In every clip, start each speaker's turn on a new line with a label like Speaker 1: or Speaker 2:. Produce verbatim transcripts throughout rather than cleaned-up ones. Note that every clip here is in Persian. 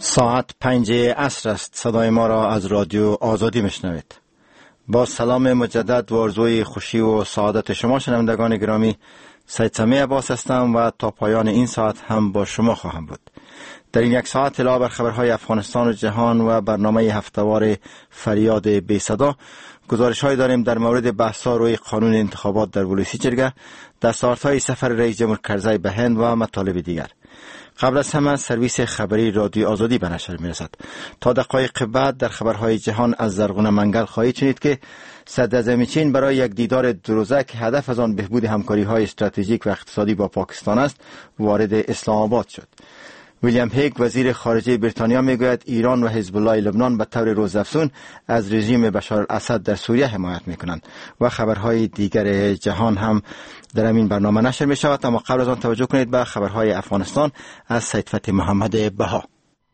Speaker 1: ساعت پنج عصر است. صدای ما را از رادیو آزادی میشنوید. با سلام مجدد و آرزوی خوشی و سعادت شما شنوندگان گرامی، سید سمیع عباس هستم و تا پایان این ساعت هم با شما خواهم بود. در این یک ساعت علاوه بر خبرهای افغانستان و جهان و برنامه هفته‌وار فریاد بی صدا، گزارش‌هایی داریم در مورد بحث‌ها روی قانون انتخابات در ولسی جرگه، دستاوردهای سفر رئیس جمهور کرزی به هند و مطالب دیگر. قبل از همه سرویس خبری رادیو آزادی به نشر می‌رسد. تا دقایق بعد در خبرهای جهان از زرغون منگل خواهید شنید که صدراعظم چین برای یک دیدار دو روزه که هدف از آن بهبود همکاری‌های استراتژیک و اقتصادی با پاکستان است، وارد اسلام آباد شد. ویلیام هیگ وزیر خارجه بریتانیا میگوید ایران و حزب الله لبنان به طور روزافزون از رژیم بشار الاسد در سوریه حمایت میکنند و خبرهای دیگر جهان هم در این برنامه نشر می شود. اما قبل از آن توجه کنید به خبرهای افغانستان از سید فتحی محمد بها.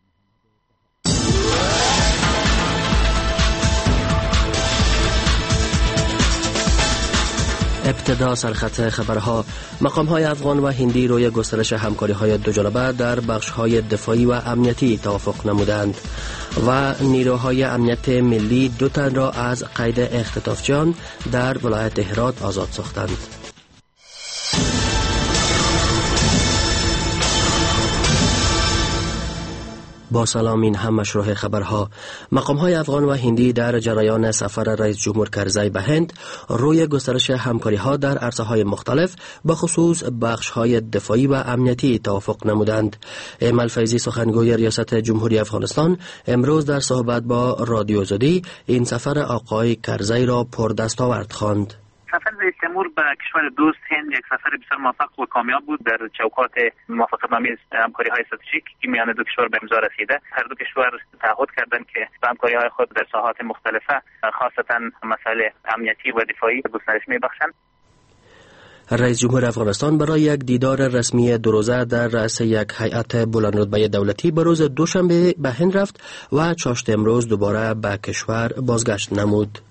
Speaker 2: ابتدا سرخط خبرها. مقام‌های افغان و هندی روی گسترش همکاری‌های دوجانبه در بخش‌های دفاعی و امنیتی توافق نمودند و نیروهای امنیت ملی دو تن را از قید اختطافچیان در ولایت هرات آزاد ساختند. با سلام، این هم مشروع خبرها. مقام‌های افغان و هندی در جریان سفر رئیس جمهور کرزی به هند روی گسترش همکاری‌ها در عرصه‌های مختلف به خصوص بخش‌های دفاعی و امنیتی توافق نمودند. ایمل فیضی سخنگوی ریاست جمهوری افغانستان امروز در صحبت با رادیو آزادی این سفر آقای کرزی را پردستاورد خواند.
Speaker 3: سفر رئیس جمهور به کشور دوست هند یک سفر بسیار موفق و کامیاب بود در چوکات موافقتنامه همکاری‌های استراتژیک که میان دو کشور به امضا رسیده. هر دو کشور تعهد کردند که به همکاری‌های خود در ساحات مختلفه خاصتا مسائل امنیتی و دفاعی گسترش می‌بخشند.
Speaker 2: رئیس جمهور افغانستان برای یک دیدار رسمی دو روزه در رأس یک هیئت بلندرتبه دولتی به روز دوشنبه به هند رفت و چاشت امروز دوباره به کشور بازگشت نمود.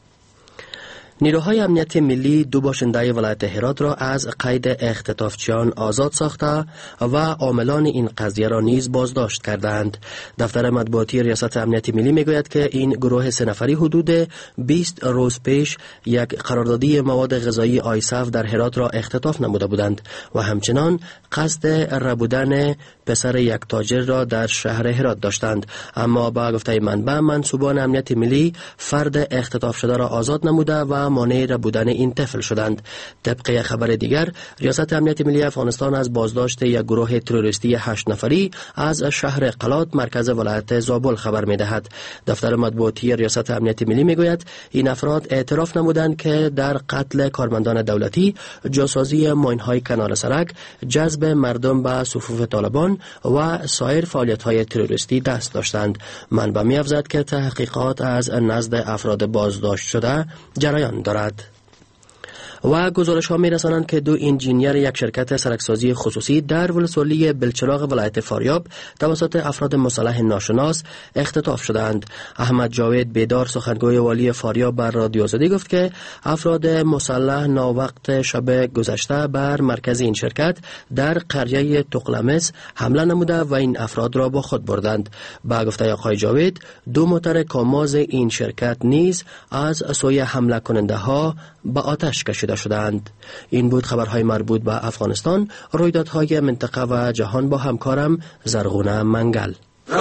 Speaker 2: نیروهای امنیت ملی دو باشنده ولایت هرات را از قید اختطافچیان آزاد ساخته و عاملان این قضیه را نیز بازداشت کردند. دفتر مطبوعاتی ریاست امنیت ملی میگوید که این گروه سه نفری حدود بیست روز پیش یک قراردادی مواد غذایی آیسف در هرات را اختطاف نموده بودند و همچنان قصد ربودن پسر یک تاجر را در شهر هرات داشتند، اما با گفته منبع منصوبان امنیت ملی فرد اختطاف شده را آزاد نموده و مانع ربودن این طفل شدند. طبق خبر دیگر، ریاست امنیت ملی افغانستان از بازداشت یک گروه تروریستی هشت نفری از شهر قلات مرکز ولایت زابل خبر می‌دهد. دفتر مطبوعاتی ریاست امنیت ملی میگوید این افراد اعتراف نمودند که در قتل کارمندان دولتی، جاسازی ماین‌های کنار سرک، جذب مردم به صفوف طالبان و سایر فعالیت‌های تروریستی دست داشتند. منبع می‌افزاید که تحقیقات از نزد افراد بازداشت شده جریان دارد. و گزارش ها می رسانند که دو انجینیر یک شرکت سرکسازی خصوصی در ولسوالی بلچراغ ولایت فاریاب توسط افراد مسلح ناشناس اختطاف شدند. احمد جاوید بیدار سخنگوی والی فاریاب بر رادیو آزادی گفت که افراد مسلح ناوقت شب گذشته بر مرکز این شرکت در قریه تقلمس حمله نموده و این افراد را با خود بردند. با گفته آقای جاوید، دو موتور کاماز این شرکت نیز از سوی حمله کننده ها به آتش کشیده شدند. این بود خبرهای مربوط به افغانستان، رویدادهای منطقه و جهان با همکارم زرغون منگل.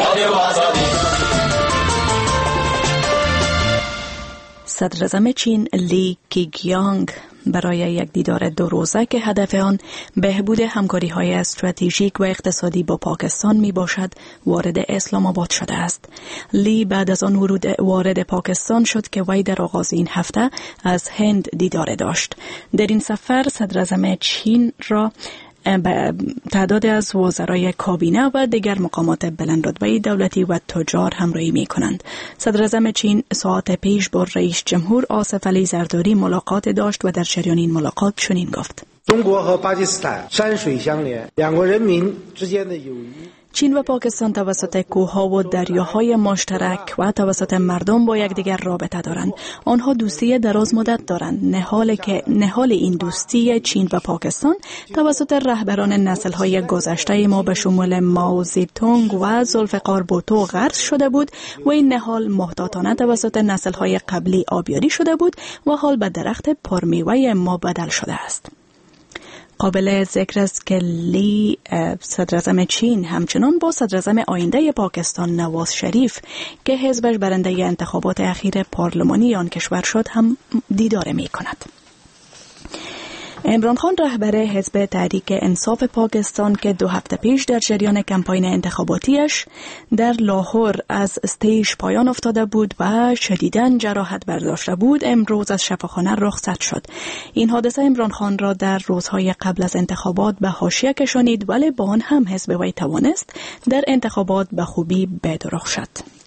Speaker 4: صدراعظم چین لی کیگیانگ برای یک دیدار دو روزه که هدف آن بهبود همکاری‌های استراتژیک و اقتصادی با پاکستان می باشد وارد اسلام آباد شده است. لی بعد از آن ورود وارد پاکستان شد که وی در آغاز این هفته از هند دیدار داشت. در این سفر صدراعظم چین را تعداد از وزرای کابینه و دیگر مقامات بلندرتبه دولتی و تجار همراهی می کنند. صدراعظم چین ساعت پیش با رئیس جمهور آصف علی زرداری ملاقات داشت و در جریان این ملاقات چنین گفت:
Speaker 5: 中国和巴基斯坦山水相连，两国人民之间的友谊。
Speaker 4: چین و پاکستان توسط کوهها و دریاهای مشترک و توسط مردم با یکدیگر رابطه دارند. آنها دوستی دراز مدت دارند. نهال که نهال این دوستی چین و پاکستان توسط رهبران نسل‌های گذشته ما به شمول ماو زیدونگ و ذوالفقار بوتو غرس شده بود و این نهال محتاطانه توسط نسل‌های قبلی آبیاری شده بود و حال به درخت پرمیوه ما بدل شده است. قابل ذکر است که لی صدراعظم چین همچنان با صدراعظم آینده پاکستان نواز شریف که حزبش برنده انتخابات اخیر پارلمانی آن کشور شد هم دیدار می کند. عمران خان رهبر حزب تحریک انصاف پاکستان که دو هفته پیش در جریان کمپاین انتخاباتیش در لاهور از استیج پایان افتاده بود و شدیداً جراحت برداشته بود، امروز از شفاخانه رخصت شد. این حادثه عمران خان را در روزهای قبل از انتخابات به حاشیه کشانید، ولی با آن هم حزب وی توانست در انتخابات به خوبی بدرخشد.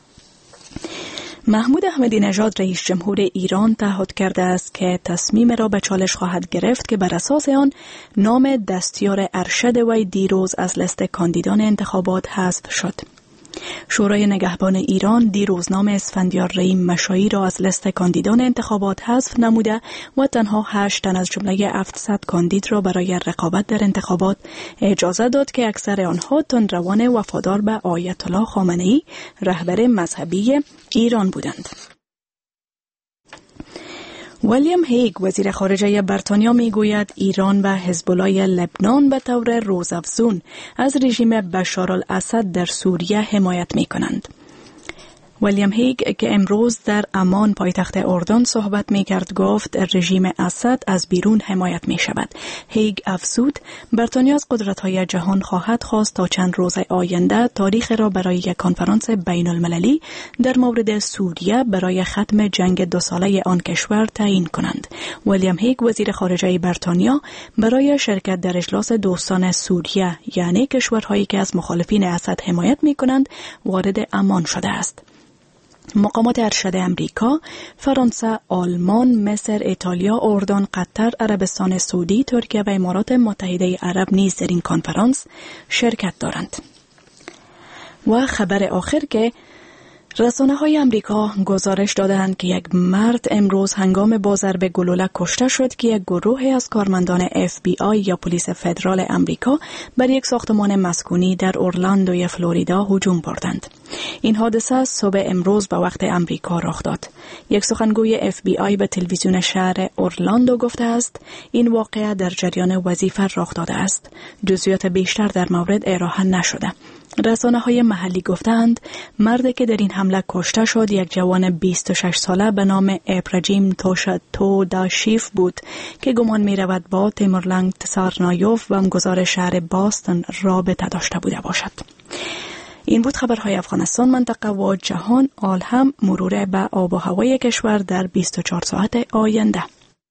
Speaker 4: محمود احمدی نژاد رئیس جمهور ایران تعهد کرده است که تصمیم را به چالش خواهد گرفت که بر اساس آن نام دستیار ارشد وی دیروز از لیست کاندیدان انتخابات حذف شد. شورای نگهبان ایران دیروز نام اسفندیار رحیم مشایی را از لیست کاندیدان انتخابات حذف نموده و تنها هشت تن از جمله هفتصد کاندید را برای رقابت در انتخابات اجازه داد که اکثر آنها تندروان وفادار به آیت الله خامنه‌ای رهبر مذهبی ایران بودند. ویلیام هیگ وزیر خارجه بریتانیا میگوید ایران و حزب الله لبنان به طور روزافزون از رژیم بشارالاسد در سوریه حمایت میکنند. ویلیام هیگ که امروز در عمان پایتخت اردن صحبت میکرد گفت رژیم اسد از بیرون حمایت میشود. هیگ افزود بریتانیا از قدرت‌های جهان خواهد خواست تا چند روز آینده تاریخ را برای یک کنفرانس بین المللی در مورد سوریه برای ختم جنگ دو ساله آن کشور تعیین کنند. ویلیام هیگ وزیر خارجه بریتانیا برای شرکت در اجلاس دوستان سوریه یعنی کشورهایی که از مخالفین اسد حمایت میکنند وارد عمان شده است. مقامات ارشد امریکا، فرانسه، آلمان، مصر، ایتالیا، اردن، قطر، عربستان سعودی، ترکیه و امارات متحده عرب نیز در این کنفرانس شرکت دارند. و خبر آخر که رسانه های امریکا گزارش دادند که یک مرد امروز هنگام با ضرب گلوله کشته شد که یک گروه از کارمندان اف بی آی یا پلیس فدرال امریکا بر یک ساختمان مسکونی در اورلاندوی فلوریدا هجوم بردند. این حادثه صبح امروز به وقت امریکا رخ داد. یک سخنگوی اف بی آی به تلویزیون شهر اورلاندو گفته است این واقعه در جریان وظیفه رخ داده است. جزئیات بیشتر در مورد ارائه نشده. رسانه های محلی گفتند مردی که در این حمله کشته شد یک جوان بیست و شش ساله به نام ابراهیم توداشیف بود که گمان می رود با تیمورلنگ تسارنایوف و امگذار شهر باستن رابطه داشته بوده باشد. این بود خبرهای افغانستان، منطقه و جهان. آل هم مرور به آب و هوای کشور در بیست و چهار ساعت آینده.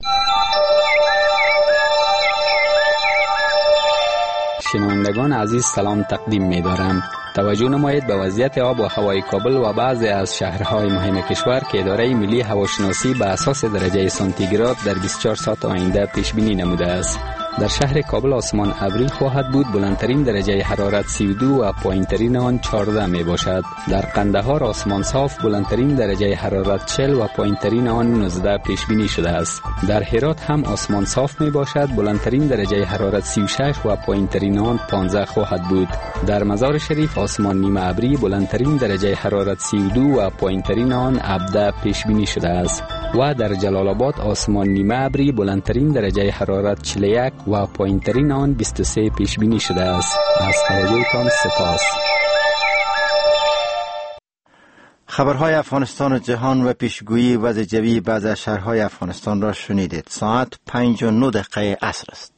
Speaker 6: شنوندگان عزیز سلام تقدیم می دارم. توجه نمایید به وضعیت آب و هوای کابل و بعضی از شهرهای مهم کشور که اداره ملی هواشناسی به اساس درجه سانتیگراد در بیست و چهار ساعت آینده پیش بینی نموده است. در شهر کابل آسمان ابری خواهد بود، بلندترین درجه حرارت سی و دو و پایینترین آن چهارده می باشد. در قندهار آسمان صاف، بلندترین درجه حرارت چهل و پایینترین آن نوزده پیش بینی شده است. در هرات هم آسمان صاف می باشد، بلندترین درجه حرارت سی و شش و پایینترین آن پانزده خواهد بود. در مزار شریف آسمان نیمه ابری، بلندترین درجه حرارت سی و دو و پایینترین آن هفده پیش بینی شده است. و در جلال آباد آسمان نیمه ابری، بلندترین درجه حرارت چهل و یک و پایینترین آن بیست و سه پیش بینی شده است. از توجهتان سپاس.
Speaker 1: خبرهای افغانستان و جهان و پیشگویی وضع جوی بعض از شهرهای افغانستان را شنیدید. ساعت پنج و نه دقیقه عصر است.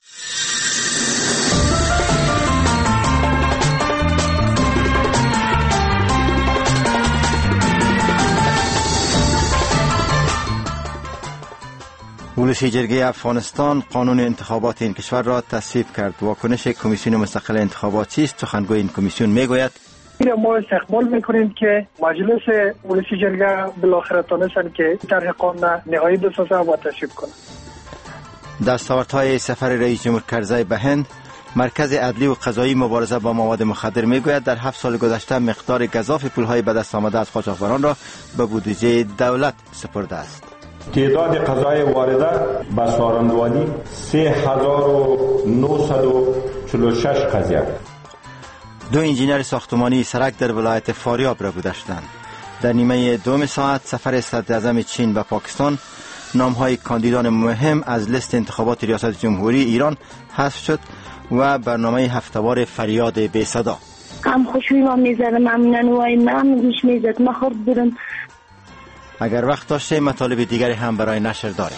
Speaker 1: ولسی جرگه افغانستان قانون انتخابات این کشور را تصویب کرد. واکنش کمیسیون مستقل انتخابات چیست؟ سخنگوی این کمیسیون میگوید
Speaker 7: ما استقبال میکنیم که مجلس ولسی جرگه بالاخره تونستن که طرح قانون نهایی بسازه و تصویب کنه.
Speaker 1: دستاوردهای سفر رئیس جمهور کرزی به هند. مرکز عدلی و قضایی مبارزه با مواد مخدر میگوید در هفت سال گذشته مقدار گزاف پولهای به دست آمده از قاچاقبران را به بودجه دولت سپرده است.
Speaker 8: تعداد قضای وارده به سارندوالی سه هزار و نهصد و چهل و شش قضیه.
Speaker 1: دو انجینر ساختمانی سرک در ولایت فاریاب را بوده شدند. در نیمه دوم ساعت سفر صدر اعظم چین به پاکستان، نامهای کاندیدان مهم از لیست انتخابات ریاست جمهوری ایران حذف شد و برنامه هفته‌وار فریاد بی صدا.
Speaker 9: هم خوشوی ما میزد ممنون وای من گوش میزد ما خورد بودم.
Speaker 1: اگر وقت داشته مطالب دیگری هم برای نشر داریم.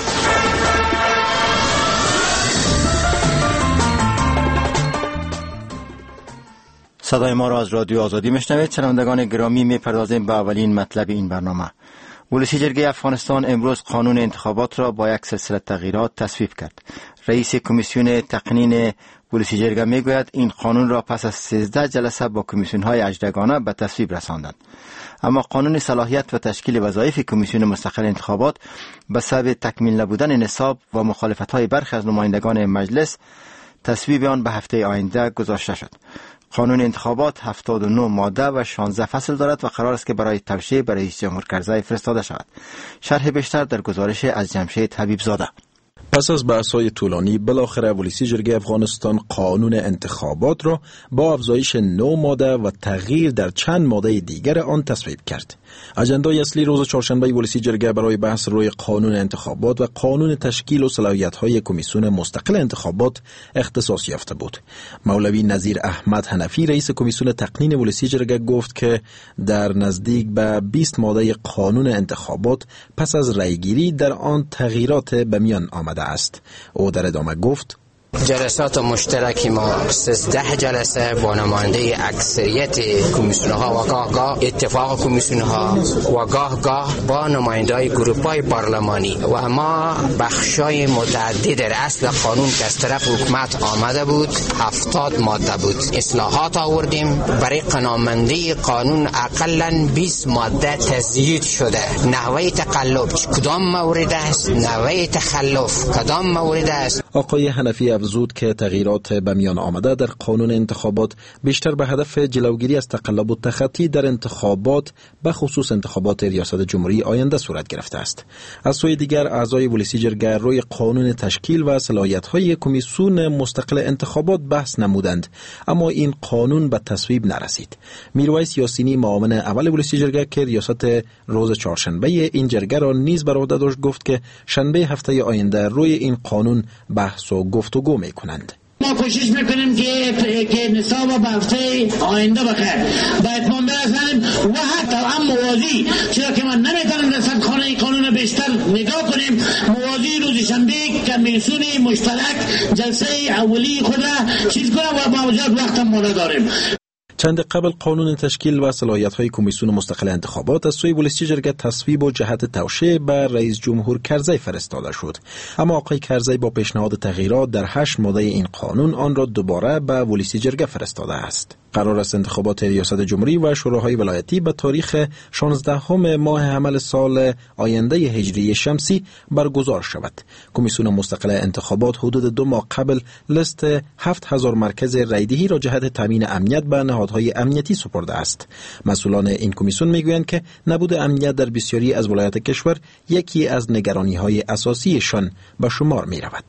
Speaker 1: صدای ما را از رادیو آزادی میشنوید. شنوندگان گرامی، میپردازیم به اولین مطلب این برنامه. ولسی جرگه افغانستان امروز قانون انتخابات را با یک سلسله تغییرات تصویب کرد. رئیس کمیسیون تقنین ولسی جرگه میگوید این قانون را پس از سیزده جلسه با کمیسیون های اجدگانه به تصویب رساندند. اما قانون صلاحیت و تشکیل وظایف کمیسیون مستقل انتخابات به سبب تکمیل نبودن نصاب و مخالفت های برخی از نمایندگان مجلس تصویب آن به هفته آینده گذاشته شد. قانون انتخابات هفتاد و نه ماده و شانزده فصل دارد و قرار است که برای توشیح به رئیس جمهور کرزی فرستاده شود. شرح بیشتر در گزارش از جمشید حبیب زاده.
Speaker 10: پس از بحث‌های طولانی بالاخره ولسی جرگه افغانستان قانون انتخابات را با افزایش نه ماده و تغییر در چند ماده دیگر آن تصویب کرد. اجندای اصلی روز چهارشنبه ولسی جرگه برای بحث روی قانون انتخابات و قانون تشکیل و صلاحیت‌های کمیسیون مستقل انتخابات اختصاص یافته بود. مولوی نظیر احمد حنفی رئیس کمیسیون تقنین ولسی جرگه گفت که در نزدیک به بیست ماده قانون انتخابات پس از رأیگیری در آن تغییرات به میان آمده است. او در ادامه گفت
Speaker 11: جلسات مشترکی ما سیزده جلسه با نماینده اکثریت کمیسیون ها و گاه گاه اتفاق کمیسیون ها و گاه گاه با نماینده های گروپ های پارلمانی و ما بخشای متعدد در اصل قانون که از طرف حکومت آمده بود هفتاد ماده بود. اصلاحات آوردیم برای قانونمندی قانون اقلا بیست ماده تزیید شده. نحوه تقلب کدام مورد است، نحوه تخلف کدام مورد است.
Speaker 10: آقای حنفی افزود که تغییرات به میان آمده در قانون انتخابات بیشتر به هدف جلوگیری از تقلب و تخطی در انتخابات به خصوص انتخابات ریاست جمهوری آینده صورت گرفته است. از سوی دیگر اعضای ولسی جرگه روی قانون تشکیل و صلاحیت‌های کمیسیون مستقل انتخابات بحث نمودند، اما این قانون به تصویب نرسید. میرویس یاسینی معاون اول ولسی جرگه که ریاست روز چهارشنبه این جرگه را نیز بر عهده داشت گفت که شنبه هفته آینده روی این قانون بحث و گفتگو میکنند.
Speaker 12: ما کوشش میکنیم که که نصاب به هفته آینده بخیر با اتمام برسانیم و حتی هم موازی، چرا که من نمیتونم رسد خانه قانون بیشتر نگاه کنیم، موازی روز شنبه کمیسیون مشترک جلسه اولی خود را چیز کنم و با وجود وقت ما نداریم.
Speaker 10: چند قبل قانون تشکیل و صلاحیت‌های کمیسیون مستقل انتخابات از سوی ولسی جرگه تصویب و جهت توشیح به رئیس جمهور کرزی فرستاده شد، اما آقای کرزی با پیشنهاد تغییرات در هشت ماده این قانون آن را دوباره به ولسی جرگه فرستاده است. قرار است انتخابات ریاست جمهوری و شوراهای ولایتی به تاریخ شانزدهم ماه حمل سال آینده هجری شمسی برگزار شود. کمیسیون مستقل انتخابات حدود دو ماه قبل لیست هفت هزار مرکز رایدهی را جهت تامین امنیت به نهادهای امنیتی سپرده است. مسئولان این کمیسیون میگویند که نبود امنیت در بسیاری از ولایات کشور یکی از نگرانی‌های اساسیشان به شمار می‌رود.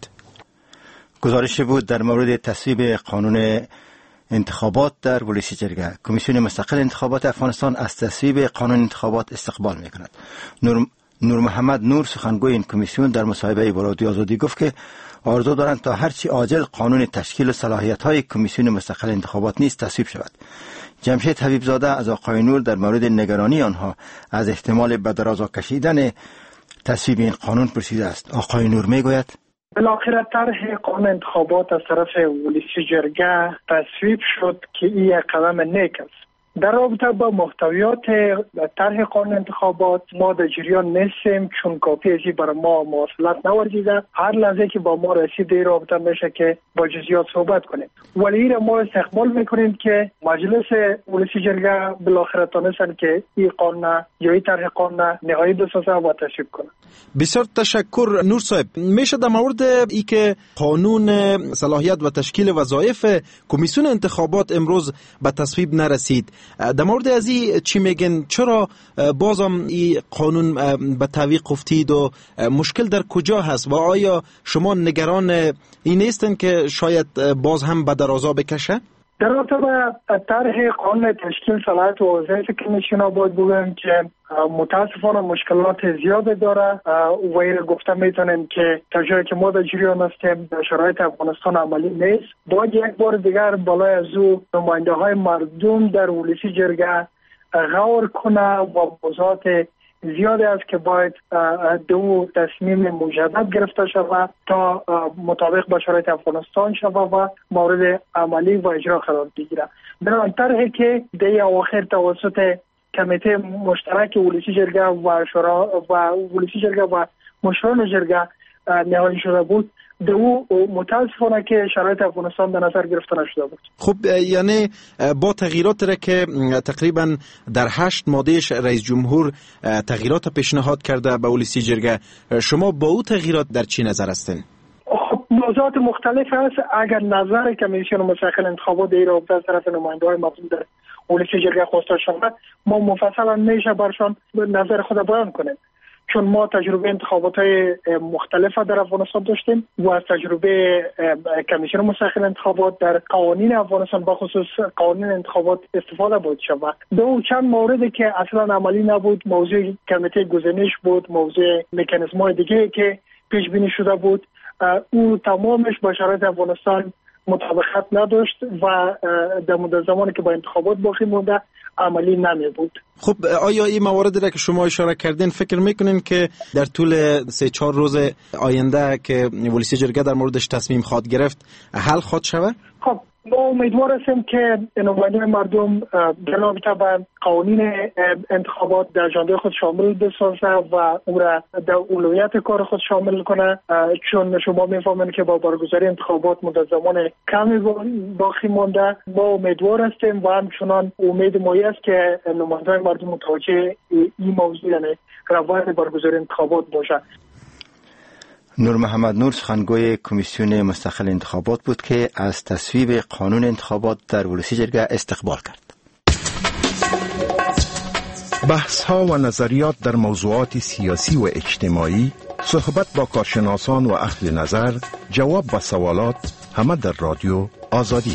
Speaker 1: گزارشی بود در مورد تصویب قانون انتخابات در ولسی جرگه. کمیسیون مستقل انتخابات افغانستان از تصویب قانون انتخابات استقبال می‌کند. نور نور محمد نور سخنگوی این کمیسیون در مصاحبه با رادیو آزادی گفت که آرزو دارند تا هرچی عاجل قانون تشکیل و صلاحیت‌های کمیسیون مستقل انتخابات نیز تصویب شود. جمشید حبیب زاده از آقای نور در مورد نگرانی آنها از احتمال به درازا کشیدن تصویب این قانون پرسیده است. آقای نور میگوید
Speaker 7: بالاخره طرح قانون انتخابات از طرف ولسی جرگه تصویب شد که این یک قدم نیک است. در رابطه با محتویات طرح قانون انتخابات ما در جریان نیستیم، چون کاپی ازی برای ما مواصلات نورزیده. هر لحظه که با ما رسید این رابطه میشه که با جزئیات صحبت کنیم. ولی این ما استقبال میکنیم که مجلس ولسی جرگه بالاخره تونستن که این قانون یا این طرح قانون نهایی بسازه و تصویب کنه.
Speaker 10: بسیار تشکر نور صاحب. میشه در مورد ای که قانون صلاحیت و تشکیل وظایف کمیسیون انتخابات امروز به تصویب نرسید، در مورد از این چی میگن؟ چرا بازم این قانون به تعویق افتید و مشکل در کجا هست و آیا شما نگران این نیستن که شاید باز هم به درازا بکشه؟
Speaker 7: در رابطه با طرح قانون تشکیل صلاحیت و وظایف کمیسیون ها باید بگویم که متاسفانه مشکلات زیاد داره و این گفته میتونیم که تا جایی که ما در جریان هستیم در شرایط افغانستان عملی نیست. باید یک بار دیگر بالای از او نماینده های مردم در ولسی جرگه غور کنه و موضوعات زیاده است که باید دو تصمیم مجدد گرفته شود تا مطابق با شرایط افغانستان شود و مورد عملی و اجرا قرار بگیره. بنابراین طرحی که در اواخر توسط کمیته مشترک ولسی جرگه و شورا و ولسی جرگه و مشران جرگه نهایی شده بود، دو متاسفانه که شرایط افغانستان در نظر گرفته نشده بود.
Speaker 10: خب یعنی با تغییرات را که تقریبا در هشت مادهش رئیس جمهور تغییرات پیشنهاد کرده به ولسی جرگه، شما با او تغییرات در چی نظر هستین؟
Speaker 7: خب موضوعات مختلف هست. اگر نظر کمیسیون مستقل انتخابات در رابطه از طرف نماینده‌های مقیم در ولسی جرگه خواسته شود، ما مفصلا میشه برشان نظر خود بیان کنیم، چون ما تجربه انتخابات های مختلف در افغانستان داشتیم و از تجربه کمیسیون مستقل انتخابات در قوانین افغانستان با خصوص قوانین انتخابات استفاده بود شود. دو چند موردی که اصلا عملی نبود، موضوع کمیته گزینش بود، موضوع مکانیزم های دیگه که پیش بینی شده بود، او تمامش با شرایط افغانستان مطابقت نداشت و در مدت زمانی که با انتخابات باقی مونده عملی نمی بود.
Speaker 10: خب آیا این مواردی را که شما اشاره کردین فکر میکنین که در طول سه چهار روز آینده که ولسی جرگه در موردش تصمیم خواهد گرفت حل خواهد شود؟
Speaker 7: خب ما امیدوار هستیم که نماینده مردم در رابطه با قوانین انتخابات در اجنده خود شامل بسازه و اون را در اولویت کار خود شامل کنه، چون شما میفهمین که با برگزاری انتخابات مدت زمان کمی باقی مونده. ما امیدوار هستیم و همچنان امید مایی است که نماینده مردم متوجه این موضوع یعنی روایت برگزاری انتخابات باشه.
Speaker 1: نور محمد نور سخنگوی کمیسیون مستقل انتخابات بود که از تصویب قانون انتخابات در ولسی جرگه استقبال کرد.
Speaker 13: بحث ها و نظریات در موضوعات سیاسی و اجتماعی، صحبت با کارشناسان و اهل نظر، جواب به سوالات، همه در رادیو آزادی.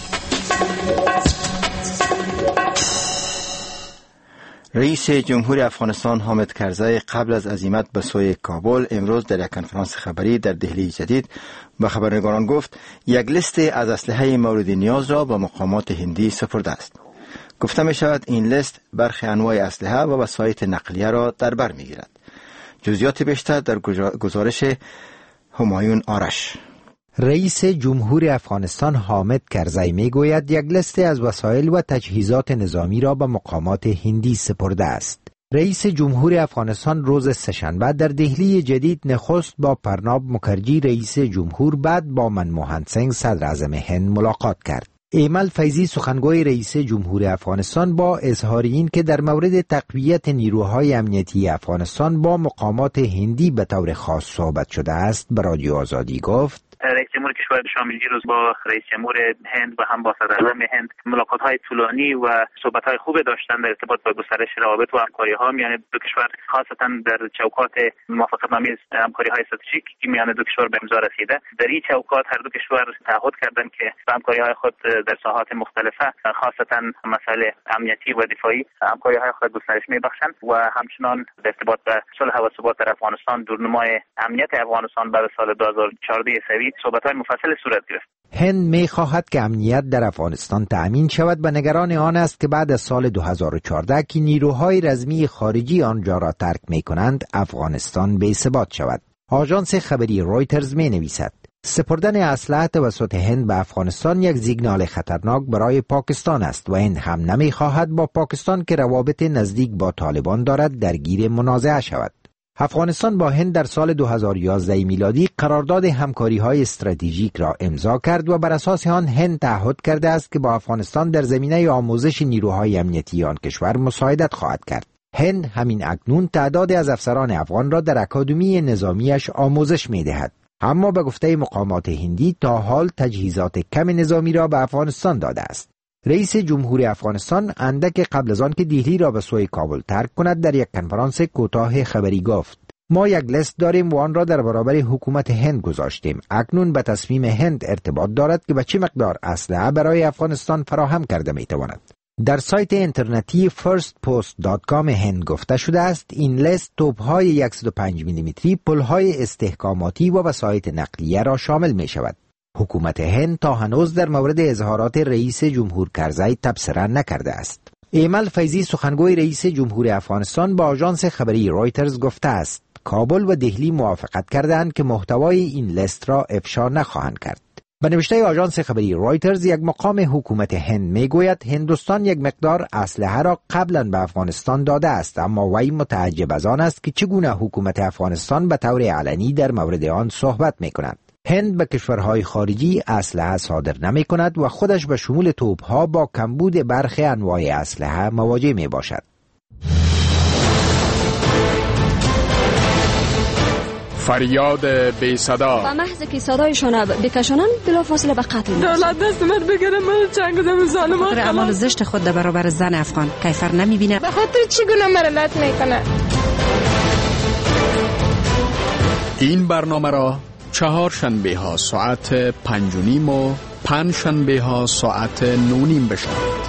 Speaker 1: رئیس جمهور افغانستان حامد کرزی قبل از عزیمت به سوی کابل امروز در یک کنفرانس خبری در دهلی جدید به خبرنگاران گفت یک لیست از اسلحه مورد نیاز را به مقامات هندی سپرده است. گفته می شود این لیست برخی انواع اسلحه و وسایط نقلیه را در بر می گیرد. جزئیات بیشتر در گزارش همایون آرش.
Speaker 14: رئیس جمهور افغانستان حامد کرزی می گوید یک لیست از وسایل و تجهیزات نظامی را به مقامات هندی سپرده است. رئیس جمهور افغانستان روز سه‌شنبه در دهلی جدید نخست با پرناب مکرجی رئیس جمهور بعد با منموهن سینگ صدر اعظم هند ملاقات کرد. ایمل فیضی سخنگوی رئیس جمهور افغانستان با اظهار این که در مورد تقویت نیروهای امنیتی افغانستان با مقامات هندی به طور خاص صحبت شده است به رادیو آزادی گفت:
Speaker 3: رئیس جمهور کشور شامل دیروز با رئیس جمهور هند و هم با صدر اعظم هند ملاقات‌های طولانی و صحبت‌های خوب داشتن در ارتباط با گسترش روابط و همکاری‌ها میان دو کشور، خاصتا در چوکات موافقت‌نامه همکاری‌های استراتژیک که میان دو کشور به امضا رسیده. در این چوکات هر دو کشور تعهد کردند که به همکاری‌های خود در ساحات مختلفه، خاصتا مسائل امنیتی و دفاعی، همکاری‌های خود گسترش می‌بخشند و همچنان در ارتباط با صلح و ثبات در افغانستان، دورنمای امنیت افغانستان بعد سال دو هزار و چهارده سوی صحبت‌های مفصل صورت گرفت.
Speaker 14: هند می‌خواهد که امنیت در افغانستان تأمین شود و نگران آن است که بعد از سال دو هزار و چهارده که نیروهای رزمی خارجی آنجا را ترک می‌کنند، افغانستان بی‌ثبات شود. آژانس خبری رویترز می‌نویسد: سپردن اسلحه توسط هند به افغانستان یک سیگنال خطرناک برای پاکستان است و هند هم نمی‌خواهد با پاکستان که روابط نزدیک با طالبان دارد درگیر منازعه شود. افغانستان با هند در سال دو هزار و یازده میلادی قرارداد همکاری‌های استراتژیک را امضا کرد و بر اساس آن هند تعهد کرده است که با افغانستان در زمینه آموزش نیروهای امنیتی آن کشور مساعدت خواهد کرد. هند همین اکنون تعدادی از افسران افغان را در اکادمی نظامیش آموزش می‌دهد. اما به گفته مقامات هندی تا حال تجهیزات کم نظامی را به افغانستان داده است. رئیس جمهوری افغانستان اندک قبل از آن که دهلی را به سوی کابل ترک کند در یک کنفرانس کوتاه خبری گفت: ما یک لیست داریم و آن را در برابر حکومت هند گذاشتیم. اکنون به تصمیم هند ارتباط دارد که به چه مقدار اسلحه برای افغانستان فراهم کرده می تواند. در سایت اینترنتی فرست پست دات کام هند گفته شده است این لیست توپ‌های صد و پنج میلیمتری، پل‌های استحکاماتی و وسایط نقلیه را شامل می شود. حکومت هند تا هنوز در مورد اظهارات رئیس جمهور کرزی تبصره نکرده است. ایمل فیضی سخنگوی رئیس جمهور افغانستان با آژانس خبری رویترز گفته است کابل و دهلی موافقت کردند که محتوای این لیست را افشا نخواهند کرد. به نوشته آژانس خبری رویترز یک مقام حکومت هند میگوید هندوستان یک مقدار اسلحه را قبلا به افغانستان داده است، اما وی متعجب از آن است که چگونه حکومت افغانستان به طور علنی در مورد آن صحبت میکند. هند به کشورهای خارجی اسلحه صادر نمی کند و خودش به شمول توپها با کمبود برخی انواع اسلحه مواجه می باشد.
Speaker 15: فریاد بی صدا
Speaker 16: و محض که صدایشان بکشانن بلافاصله به قتل می‌رسند.
Speaker 17: دولت دست من بگیره من چنگ دم ظالمان.
Speaker 18: خاطر اعمال زشت خود در برابر زن افغان کیفر نمی‌بینه.
Speaker 17: به خاطر چی گناه مرلت میکنه؟
Speaker 15: این برنامه را چهار شنبه ها ساعت پنج و نیم و پنج شنبه ها ساعت نو نیم بشنوید.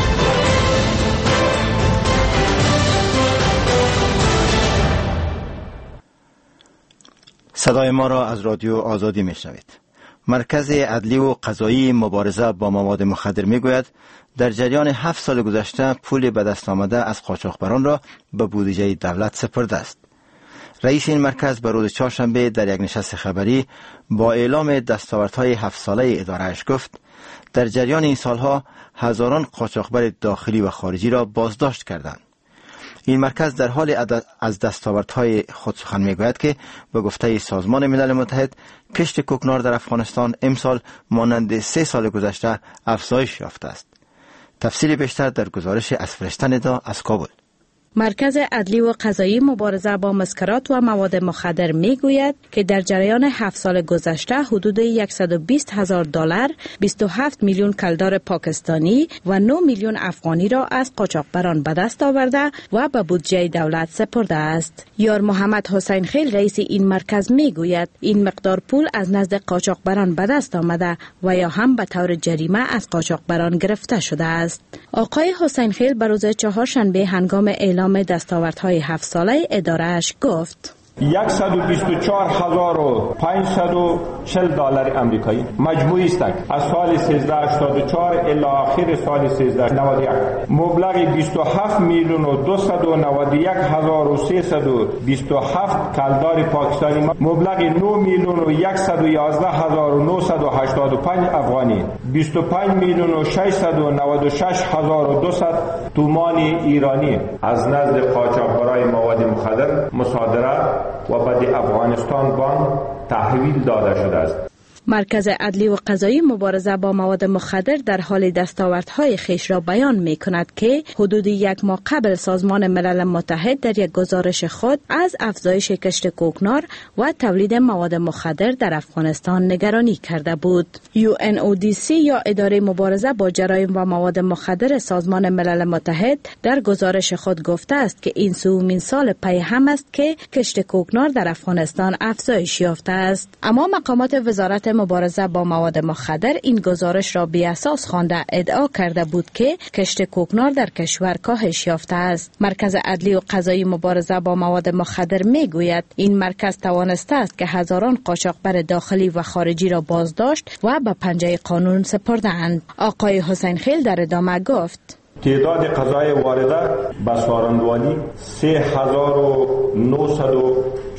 Speaker 1: صدای ما را از رادیو آزادی میشنوید. مرکز عدلی و قضایی مبارزه با مواد مخدر میگوید در جریان هفت سال گذشته پول به دست آمده از قاچاقبران را به بودجه دولت سپرده است. رئیس این مرکز به روز چهارشنبه در یک نشست خبری با اعلام دستاوردهای هفت ساله اداره‌اش گفت در جریان این سالها هزاران قاچاقبر داخلی و خارجی را بازداشت کردند. این مرکز در حال از دستاوردهای خود سخن میگوید که به گفته سازمان ملل متحد کشت کوکنار در افغانستان امسال مانند سه سال گذشته افزایش یافته است. تفصیل بیشتر در گزارش از فرشته ندا از کابل.
Speaker 4: مرکز عدلی و قضایی مبارزه با مسکرات و مواد مخدر می گوید که در جریان هفت سال گذشته حدود صد و بیست هزار دلار، بیست و هفت میلیون کلدار پاکستانی و نه میلیون افغانی را از قاچاقبران به دست آورده و به بودجه دولت سپرده است. یار محمد حسین خیل رئیس این مرکز می گوید این مقدار پول از نزد قاچاقبران به دست آمده و یا هم به طور جریمه از قاچاقبران گرفته شده است. آقای حسین خیل به روز چهارشنبه هنگام اعلام دستاوردهای هفت ساله اداره‌اش گفت
Speaker 8: صد و بیست و چهار هزار و پانصد و چهل دلار آمریکایی مجموعی است از سال سیزده هشتاد و چهار الی آخر سال سیزده نود و یک. مبلغ بیست و هفت میلیون و دویست و نود و یک هزار و سیصد و بیست و هفت کلدار پاکستانی، مبلغ نه میلیون و صد و یازده هزار و نهصد و هشتاد و پنج افغانی، بیست و پنج میلیون و ششصد و نود و شش هزار و دویست تومان ایرانی از نزد قاچاقبران مواد مخدر مصادره و بعد افغانستان بان تحویل داده شده است.
Speaker 4: مرکز عدلی و قضایی مبارزه با مواد مخدر در حال دستاوردهای خیش را بیان می کند که حدود یک ماه قبل سازمان ملل متحد در یک گزارش خود از افزایش کشت کوکنار و تولید مواد مخدر در افغانستان نگرانی کرده بود. یو ان او دی سی یا اداره مبارزه با جرایم و مواد مخدر سازمان ملل متحد در گزارش خود گفته است که این سومین سال پی هم است که کشت کوکنار در افغانستان افزایش یافته است. اما مقامات وزارت مبارزه با مواد مخدر این گزارش را بی اساس خوانده ادعا کرده بود که کشت کوکنار در کشور کاهش یافته است. مرکز عدلی و قضایی مبارزه با مواد مخدر می گوید این مرکز توانسته است که هزاران قاچاقبر داخلی و خارجی را بازداشت و به پنجه قانون سپردند. آقای حسین خیل در ادامه گفت
Speaker 8: تعداد قضای وارده به سارندوالی سه هزار و نهصد و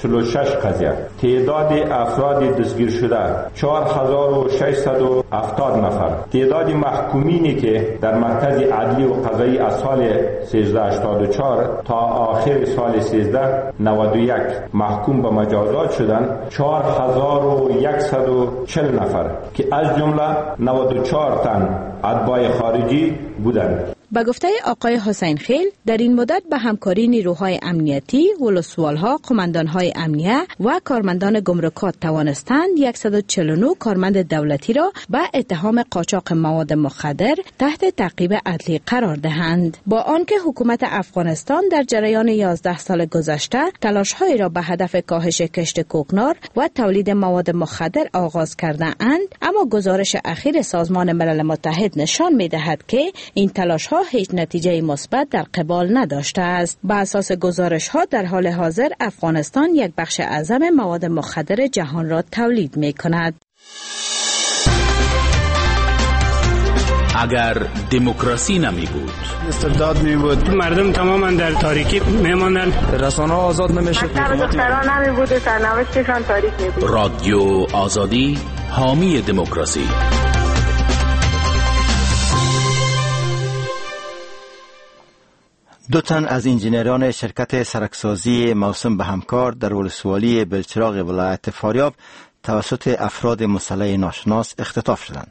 Speaker 8: چهل و شش قضیه. تعداد افراد دستگیر شده چهار هزار و ششصد و هفتاد نفر. تعداد محکومینی که در مرکز عدلی و قضایی از سال سیزده هشتاد و چهار تا آخر سال سیزده نود و یک محکوم به مجازات شدند چهار هزار و صد و چهل نفر که از جمله نود و چهار تن اتباع خارجی بودند.
Speaker 19: به گفته آقای حسین خیل، در این مدت به همکاری نیروهای امنیتی، ولسوالها، قماندانهای امنیه و کارمندان گمرکات توانستند صد و چهل و نه کارمند دولتی را به اتهام قاچاق مواد مخدر تحت تعقیب عدلی قرار دهند. با آنکه حکومت افغانستان در جریان یازده سال گذشته تلاش‌هایی را به هدف کاهش کشت کوکنار و تولید مواد مخدر آغاز کرده اند، اما گزارش اخیر سازمان ملل متحد نشان می‌دهد که این تلاش‌ها هیچ نتیجه مثبت در قبال نداشته است. بر اساس گزارش ها در حال حاضر افغانستان یک بخش اعظم مواد مخدر جهان را تولید می کند.
Speaker 20: اگر دموکراسی نمی بود،
Speaker 21: استبداد می بود، مردم تماما در تاریکی می ماندند، رسانه ها آزاد نمی شد،
Speaker 22: دختران نمی بود و سرنوشتشان تاریک می بود.
Speaker 20: رادیو آزادی حامی دموکراسی.
Speaker 1: دو تن از انجینران شرکت سرکسازی موسوم به همکار در ولسوالی بلچراغ ولایت فاریاب توسط افراد مسلح ناشناس اختطاف شدند.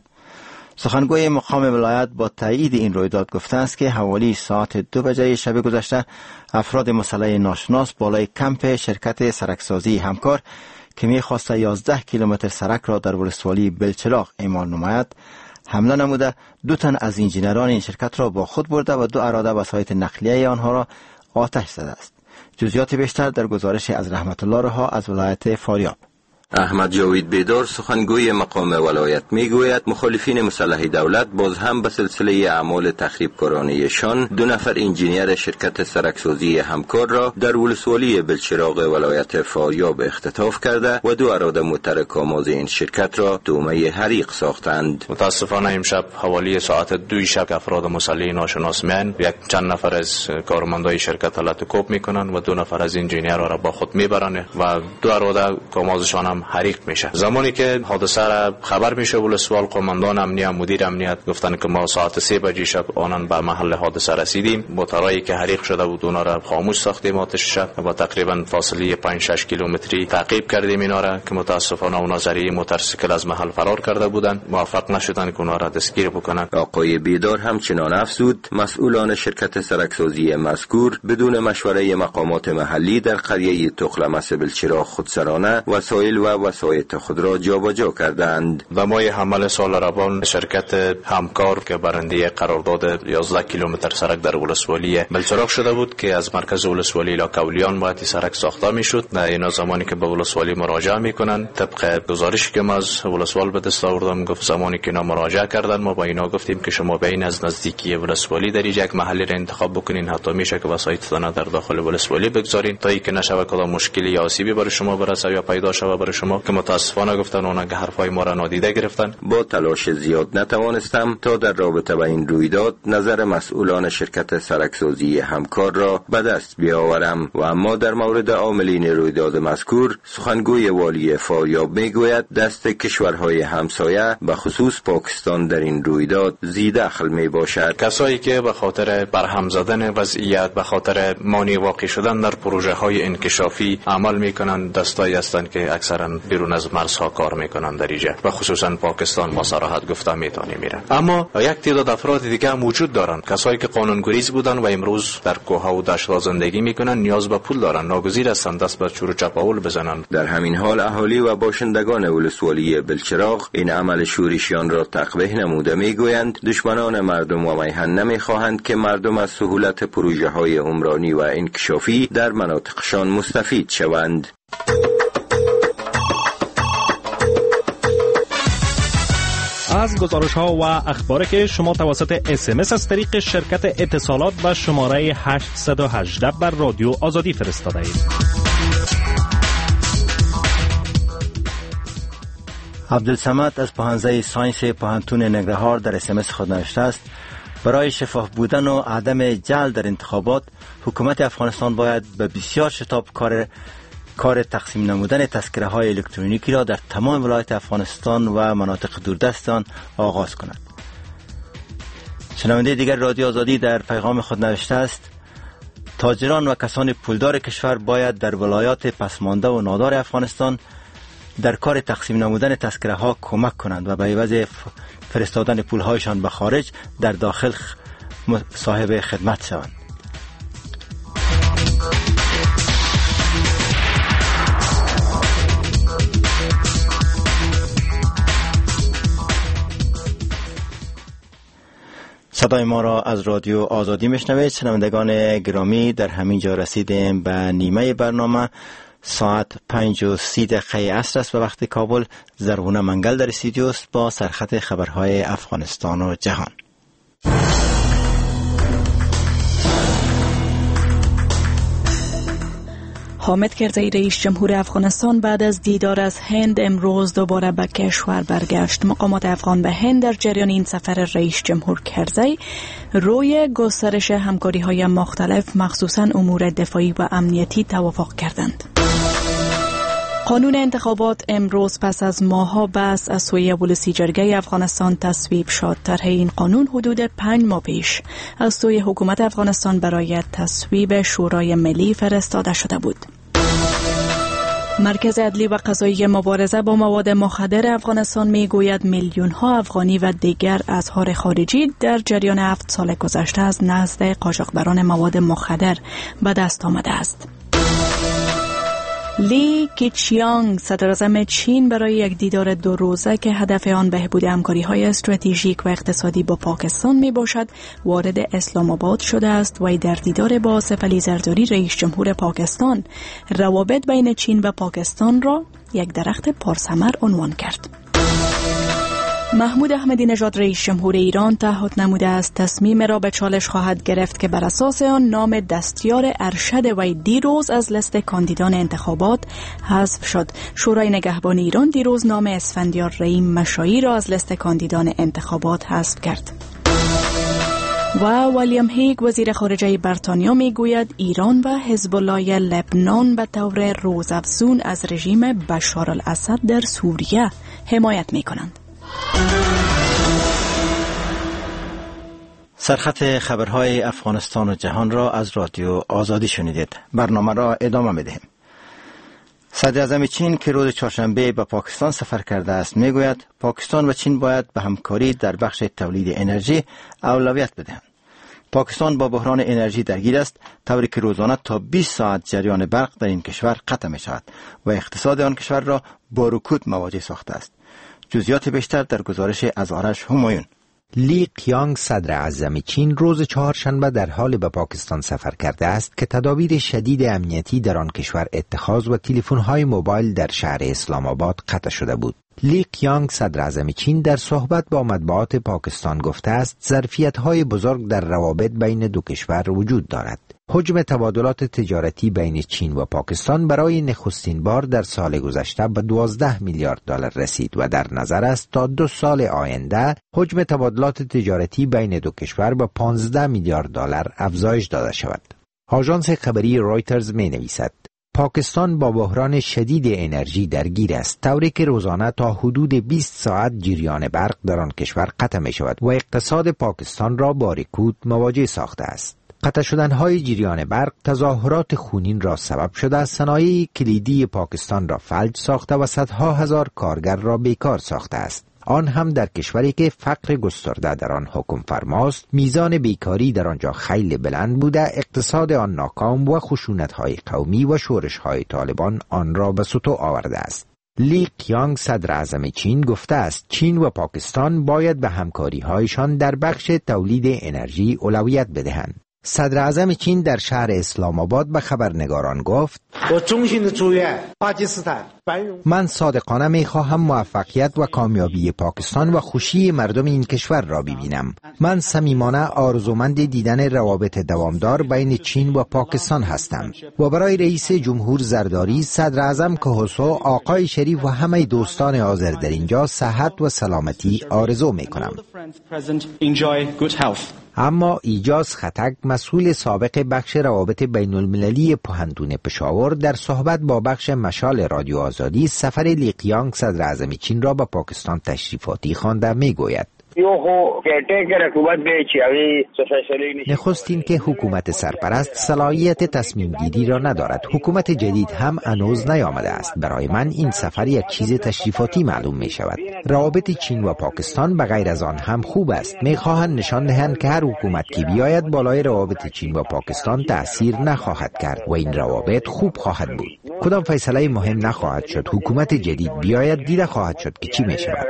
Speaker 1: سخنگوی مقام ولایت با تایید این رویداد گفته است که حوالی ساعت دو بجه شب گذشته افراد مسلح ناشناس بالای کمپ شرکت سرکسازی همکار که می‌خواسته یازده کیلومتر سرک را در ولسوالی بلچراغ اعمال نماید حمله نموده دو تن از انجینران این شرکت را با خود برده و دو اراده وسایط نقلیه آنها را آتش زده است. جزئیات بیشتر در گزارش از رحمت الله رها از ولایت فاریاب.
Speaker 23: احمد جاوید بیدار سخنگوی مقام ولایت میگوید مخالفین مسلح دولت باز هم به سلسله اعمال تخریبکارانه‌شان دو نفر انجینیر شرکت سرکسازی همکار را در ولسوالی بلچراغ ولایت فاریاب اختطاف کرده و دو اراده مترک آماز این شرکت را تومه حریق ساختند.
Speaker 24: متاسفانه امشب حوالی ساعت دو شب افراد مسلح ناشناس میان یک چند نفر از کارمندای شرکت حالت کوب میکنن و دو نفر از انجینیرها را با خود میبرند و دو اراده آمازشان هم حریق میشه. زمانی که حادثه را خبر میشه ولسوال قماندان امنیت مدیر امنیت گفتن که ما ساعت سه بجه شب آنان به محل حادثه رسیدیم، موتورایی که حریق شده بود اونا را خاموش ساختیم آتش شب و تقریبا فاصله پنج شش کیلومتری تعقیب کردیم اینا را که متاسفانه اونا ذریعه موتورسیکل از محل فرار کرده بودند، موفق نشدن که اونا را دستگیر بکنن.
Speaker 23: آقای بیدار همچنان افزود مسئولان شرکت سرکسازی مذکور بدون مشوره مقامات محلی در قریه تخلمس بلچراغ خودسرانه وسایل و وسایط خود را جابجا کردند.
Speaker 24: در ماه حمل سال روان شرکت همکار که برنده قرارداد یازده کیلومتر سرک در ولسوالی بلچراغ شده بود که از مرکز ولسوالی لاکولیان باید سرک ساخته میشد، نه اینا زمانی که به ولسوالی مراجعه میکنن طبق گزارشی که ما از ولسوال به دست آوردم گفت زمانی که اینا مراجعه کردن ما با اینا گفتیم که شما بین از نزدیکی ولسوالی در یک محلی را انتخاب بکنین، حتی میشه که وسایطتان در داخل ولسوالی بگذارین تا اینکه نشه کدام مشکلی یا آسیبی برای شما برسه یا پیدا شوه برای شما، که متاسفانه گفتن اونا که حرفای ما را نادیده گرفتن.
Speaker 23: با تلاش زیاد نتوانستم تا در رابطه با این رویداد نظر مسئولان شرکت سرکسازی همکار را به دست بیاورم و اما در مورد عاملین رویداد مذکور سخنگوی والی فاریاب میگوید دست کشورهای همسایه به خصوص پاکستان در این رویداد زیاد دخل می باشد.
Speaker 24: کسایی که به خاطر برهم زدن وضعیت به خاطر مانع واقع شدن در پروژه های انکشافی عمل میکنند دستایی هستند که اکثرا بیرون از مرزها کار میکنن در اینجا و خصوصا پاکستان با صراحت گفته میتونی میرن. اما یک تعداد افراد دیگه هم وجود دارن، کسایی که قانونگریز بودن و امروز در کوه و دشت‌ها زندگی میکنن، نیاز به پول دارن، ناگزیر هستند دست به چور و چپاول بزنن.
Speaker 23: در همین حال اهالی و باشندگان ولسوالی بلچراغ این عمل شورشیان را تقبیح نموده میگویند دشمنان مردم و میهن نمیخواهند که مردم از سهولت پروژه های عمرانی و انکشافی در مناطقشان مستفید شوند.
Speaker 25: از گزارش ها و اخباری که شما توسط اس ام اس از طریق شرکت اتصالات و شماره هشت یک هشت بر رادیو آزادی فرستاده اید.
Speaker 1: عبدالصمد از پاهنزه ساینس پاهنتون ننگرهار در اس ام اس خود نوشته است برای شفاف بودن و عدم جعل در انتخابات حکومت افغانستان باید به بسیار شتاب کار کار تقسیم نمودن تذکره های الکترونیکی را در تمام ولایت افغانستان و مناطق دوردست آن آغاز کند. شنونده دیگر رادیو آزادی در پیغام خود نوشته است: تاجران و کسان پولدار کشور باید در ولایات پسمانده و نادار افغانستان در کار تقسیم نمودن تذکره ها کمک کنند و به عوض فرستادن پول هایشان به خارج در داخل صاحب خدمت شوند. صدای ما را از رادیو آزادی میشنوید. شنوندگان گرامی، در همین جا رسیدیم به نیمه برنامه. ساعت پنج و سی دقیقه عصر است و وقت کابل. زرغونه منگل در استودیو است با سرخط خبرهای افغانستان و جهان.
Speaker 4: حامد کرزی رئیس جمهور افغانستان بعد از دیدار از هند امروز دوباره به کشور برگشت. مقامات افغان به هند در جریان این سفر رئیس جمهور کرزی روی گسترش همکاری‌های مختلف مخصوصاً امور دفاعی و امنیتی توافق کردند. قانون انتخابات امروز پس از ماه‌ها بحث از سوی اولسی جرگه افغانستان تصویب شد. طرح این قانون حدود پنج ماه پیش از سوی حکومت افغانستان برای تصویب شورای ملی فرستاده شده بود. مرکز عدلی و قضایی مبارزه با مواد مخدر افغانستان میگوید میلیون ها افغانی و دیگر اظهار خارجی در جریان هفت سال گذشته از نزد قاچاقبران مواد مخدر به دست آمده است. لی کیچیانگ صدر اعظم چین برای یک دیدار دو روزه که هدف آن بهبود همکاری‌های استراتژیک و اقتصادی با پاکستان می باشد وارد اسلام آباد شده است و در دیدار با آصف علی زرداری رئیس جمهور پاکستان روابط بین چین و پاکستان را یک درخت پرثمر عنوان کرد. محمود احمدی نژاد رئیس جمهور ایران تعهد نموده است تصمیم را به چالش خواهد گرفت که بر اساس آن نام دستیار ارشد وی دیروز از لیست کاندیدان انتخابات حذف شد. شورای نگهبان ایران دیروز نام اسفندیار رحیم مشایی را از لیست کاندیدان انتخابات حذف کرد. و ویلیام هیگ وزیر خارجه بریتانیا میگوید ایران و حزب الله لبنان به طور روزافزون از رژیم بشار الاسد در سوریه حمایت میکنند.
Speaker 1: سرخط خبرهای افغانستان و جهان را از رادیو آزادی شنیدید. برنامه را ادامه میدهیم. صدر اعظم چین که روز چهارشنبه به پاکستان سفر کرده است میگوید پاکستان و چین باید به همکاری در بخش تولید انرژی اولویت بدهند. پاکستان با بحران انرژی درگیر است، طوری که روزانه تا بیست ساعت جریان برق در این کشور قطع می شود و اقتصاد آن کشور را با رکود مواجه ساخته است. جزئیات بیشتر در گزارش از آرش همایون.
Speaker 14: لی کیانگ صدر اعظم چین روز چهارشنبه در حال به پاکستان سفر کرده است که تدابیر شدید امنیتی در آن کشور اتخاذ و تلفن‌های موبایل در شهر اسلام آباد قطع شده بود. لی کیانگ صدر اعظم چین در صحبت با مطبوعات پاکستان گفته است ظرفیت‌های بزرگ در روابط بین دو کشور وجود دارد. حجم تبادلات تجارتی بین چین و پاکستان برای نخستین بار در سال گذشته به دوازده میلیارد دلار رسید و در نظر است تا دو سال آینده حجم تبادلات تجارتی بین دو کشور به پانزده میلیارد دلار افزایش داده شود. آژانس خبری رویترز می نویسد پاکستان با بحران شدید انرژی درگیر است، طوری که روزانه تا حدود بیست ساعت جریان برق در آن کشور قطع می شود و اقتصاد پاکستان را با رکود مواجه ساخته است. قطع شدن‌های جریان برق تظاهرات خونین را سبب شده، صنایع کلیدی پاکستان را فلج ساخته و صدها هزار کارگر را بیکار ساخته است. آن هم در کشوری که فقر گسترده در آن حکم فرماست، میزان بیکاری در آنجا خیلی بلند بوده، اقتصاد آن ناکام و خشونت‌های قومی و شورش‌های طالبان آن را به سطوح آورده است. لی کیانگ صدر اعظم چین گفته است چین و پاکستان باید به همکاری‌هایشان در بخش تولید انرژی اولویت بدهند. صدر اعظم چین در شهر اسلام آباد به خبرنگاران گفت من صادقانه می خواهم موفقیت و کامیابی پاکستان و خوشی مردم این کشور را ببینم. من صمیمانه آرزومند دیدن روابط دوامدار بین چین و پاکستان هستم و برای رئیس جمهور زرداری، صدر اعظم کهوسو، آقای شریف و همه دوستان حاضر در اینجا صحت و سلامتی آرزو می کنم. اما ایجاز خطک، مسئول سابق بخش روابط بین المللی پهندون پشاور، در صحبت با بخش مشال رادیو آزادی سفر لی کیانگ صدر اعظم چین را به پاکستان تشریفاتی خوانده میگوید: نخستین که حکومت سرپرست صلاحیت تصمیم گیری را ندارد. حکومت جدید هم هنوز نیامده است. برای من این سفر یک چیز تشریفاتی معلوم می شود. روابط چین و پاکستان به غیر از آن هم خوب است. می خواهند نشان دهند که هر حکومت که بیاید بالای روابط چین و پاکستان تأثیر نخواهد کرد و این روابط خوب خواهد بود. کدام فیصله مهم نخواهد شد. حکومت جدید بیاید، دیده خواهد شد که چی می شود.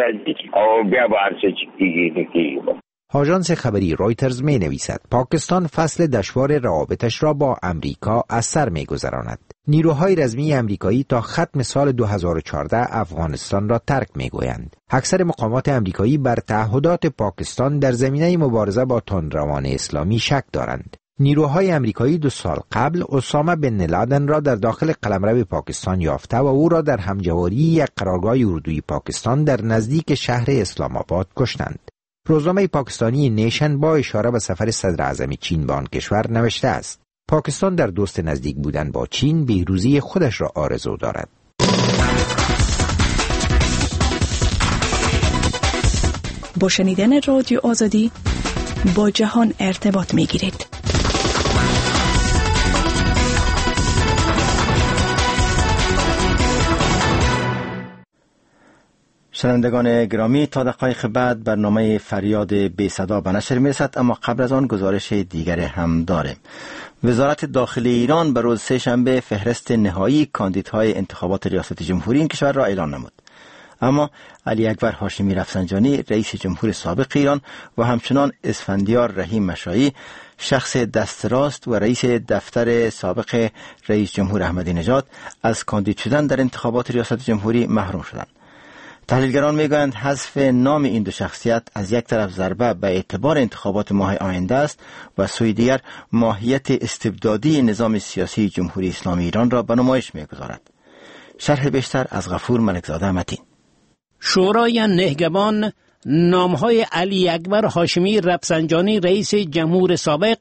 Speaker 14: آژانس خبری رویترز می نویسد پاکستان فصل دشوار روابطش را با امریکا از سر می گذراند. نیروهای رزمی امریکایی تا ختم سال دو هزار و چهارده افغانستان را ترک می گویند. اکثر مقامات امریکایی بر تعهدات پاکستان در زمینه مبارزه با تندروان اسلامی شک دارند. نیروهای امریکایی دو سال قبل اسامه بن لادن را در داخل قلمرو پاکستان یافته و او را در همجواری یک قرارگاه اردوی پاکستان در نزدیک شهر اسلام آباد کشتند. روزنامه پاکستانی نیشن با اشاره به سفر صدر اعظم چین به آن کشور نوشته است: پاکستان در دوست نزدیک بودن با چین پیروزی خودش را آرزو دارد.
Speaker 4: با شنیدن رادیو آزادی با جهان ارتباط می گیرید.
Speaker 1: شنوندگان گرامی، تا دقایق بعد برنامه فریاد بی صدا به نشر میرسد، اما قبل از آن گزارش دیگر هم داریم. وزارت داخلی ایران به روز سه شنبه فهرست نهایی کاندیدهای انتخابات ریاست جمهوری این کشور را اعلان نمود. اما علی اکبر هاشمی رفسنجانی، رئیس جمهور سابق ایران، و همچنان اسفندیار رحیم مشایی، شخص دست راست و رئیس دفتر سابق رئیس جمهور احمدی نژاد، از کاندید شدن در انتخابات ریاست جمهوری محروم شدند. تحلیلگران میگویند حذف نام این دو شخصیت از یک طرف ضربه به اعتبار انتخابات ماه آینده است و سوی دیگر ماهیت استبدادی نظام سیاسی جمهوری اسلامی ایران را به نمایش میگذارد. شرح بیشتر از غفور ملکزاده متین.
Speaker 2: شورای نگهبان نامهای علی اکبر هاشمی رفسنجانی رئیس جمهور سابق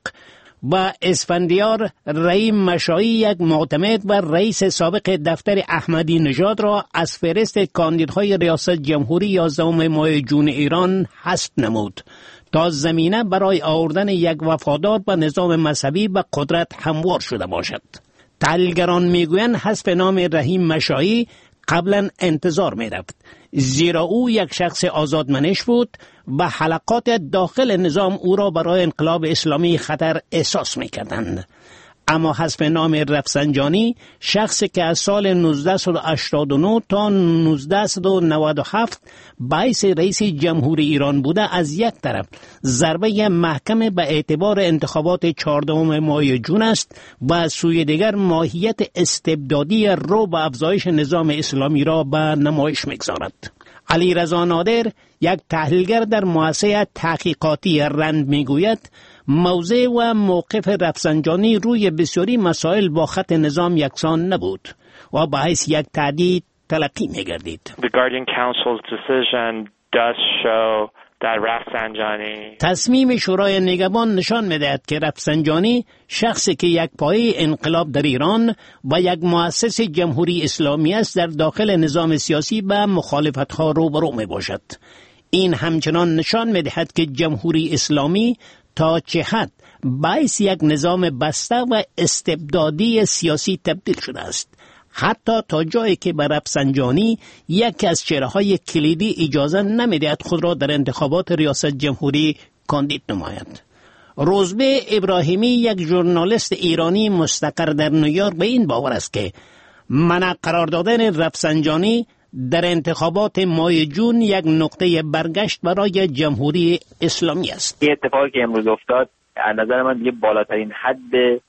Speaker 2: و اسفندیار رحیم مشایی یک معتمد و رئیس سابق دفتر احمدی نژاد را از فهرست کاندیدهای ریاست جمهوری یازدهم ماه جون ایران حذف نمود تا زمینه برای آوردن یک وفادار به نظام مذهبی به قدرت هموار شده باشد. تحلیلگران میگویند حذف نام رحیم مشایی قبلا انتظار می رفت، زیرا او یک شخص آزادمنش بود و حلقات داخل نظام او را برای انقلاب اسلامی خطر احساس می کردند. اما حذف نام رفسنجانی، شخصی که از سال نوزده هشتاد و نه تا نوزده نود و هفت باعث رئیس جمهوری ایران بوده، از یک طرف ضربه محکم به اعتبار انتخابات چهاردهم ماه جون است و از سوی دیگر ماهیت استبدادی رو به افزایش نظام اسلامی را به نمایش می‌گذارد. علی رضا نادر، یک تحلیلگر در مؤسسه تحقیقاتی رند، میگوید موضع و موقف رفسنجانی روی بسیاری مسائل با خط نظام یکسان نبود و باعث یک تعدید تلقی می گردید.
Speaker 5: The Guardian Council's decision does show that رفسنجانی
Speaker 2: تصمیم شورای نگهبان نشان می دهد که رفسنجانی شخصی که یک پایه انقلاب در ایران و یک مؤسس جمهوری اسلامی است در داخل نظام سیاسی به مخالفت ها روبرو می باشد. این همچنان نشان می دهد که جمهوری اسلامی تا چه حد باعث یک نظام بسته و استبدادی سیاسی تبدیل شده است، حتی تا جایی که به رفسنجانی، یکی از چهره‌های کلیدی، اجازه نمی‌دهد خود را در انتخابات ریاست جمهوری کاندید نماید. روزبه ابراهیمی، یک ژورنالیست ایرانی مستقر در نیویورک، به این باور است که منع قرار دادن رفسنجانی در انتخابات ماه جون یک نقطه برگشت برای جمهوری اسلامی است.
Speaker 3: این اتفاقی که امروز افتاد از نظر من دیگه بالاترین حد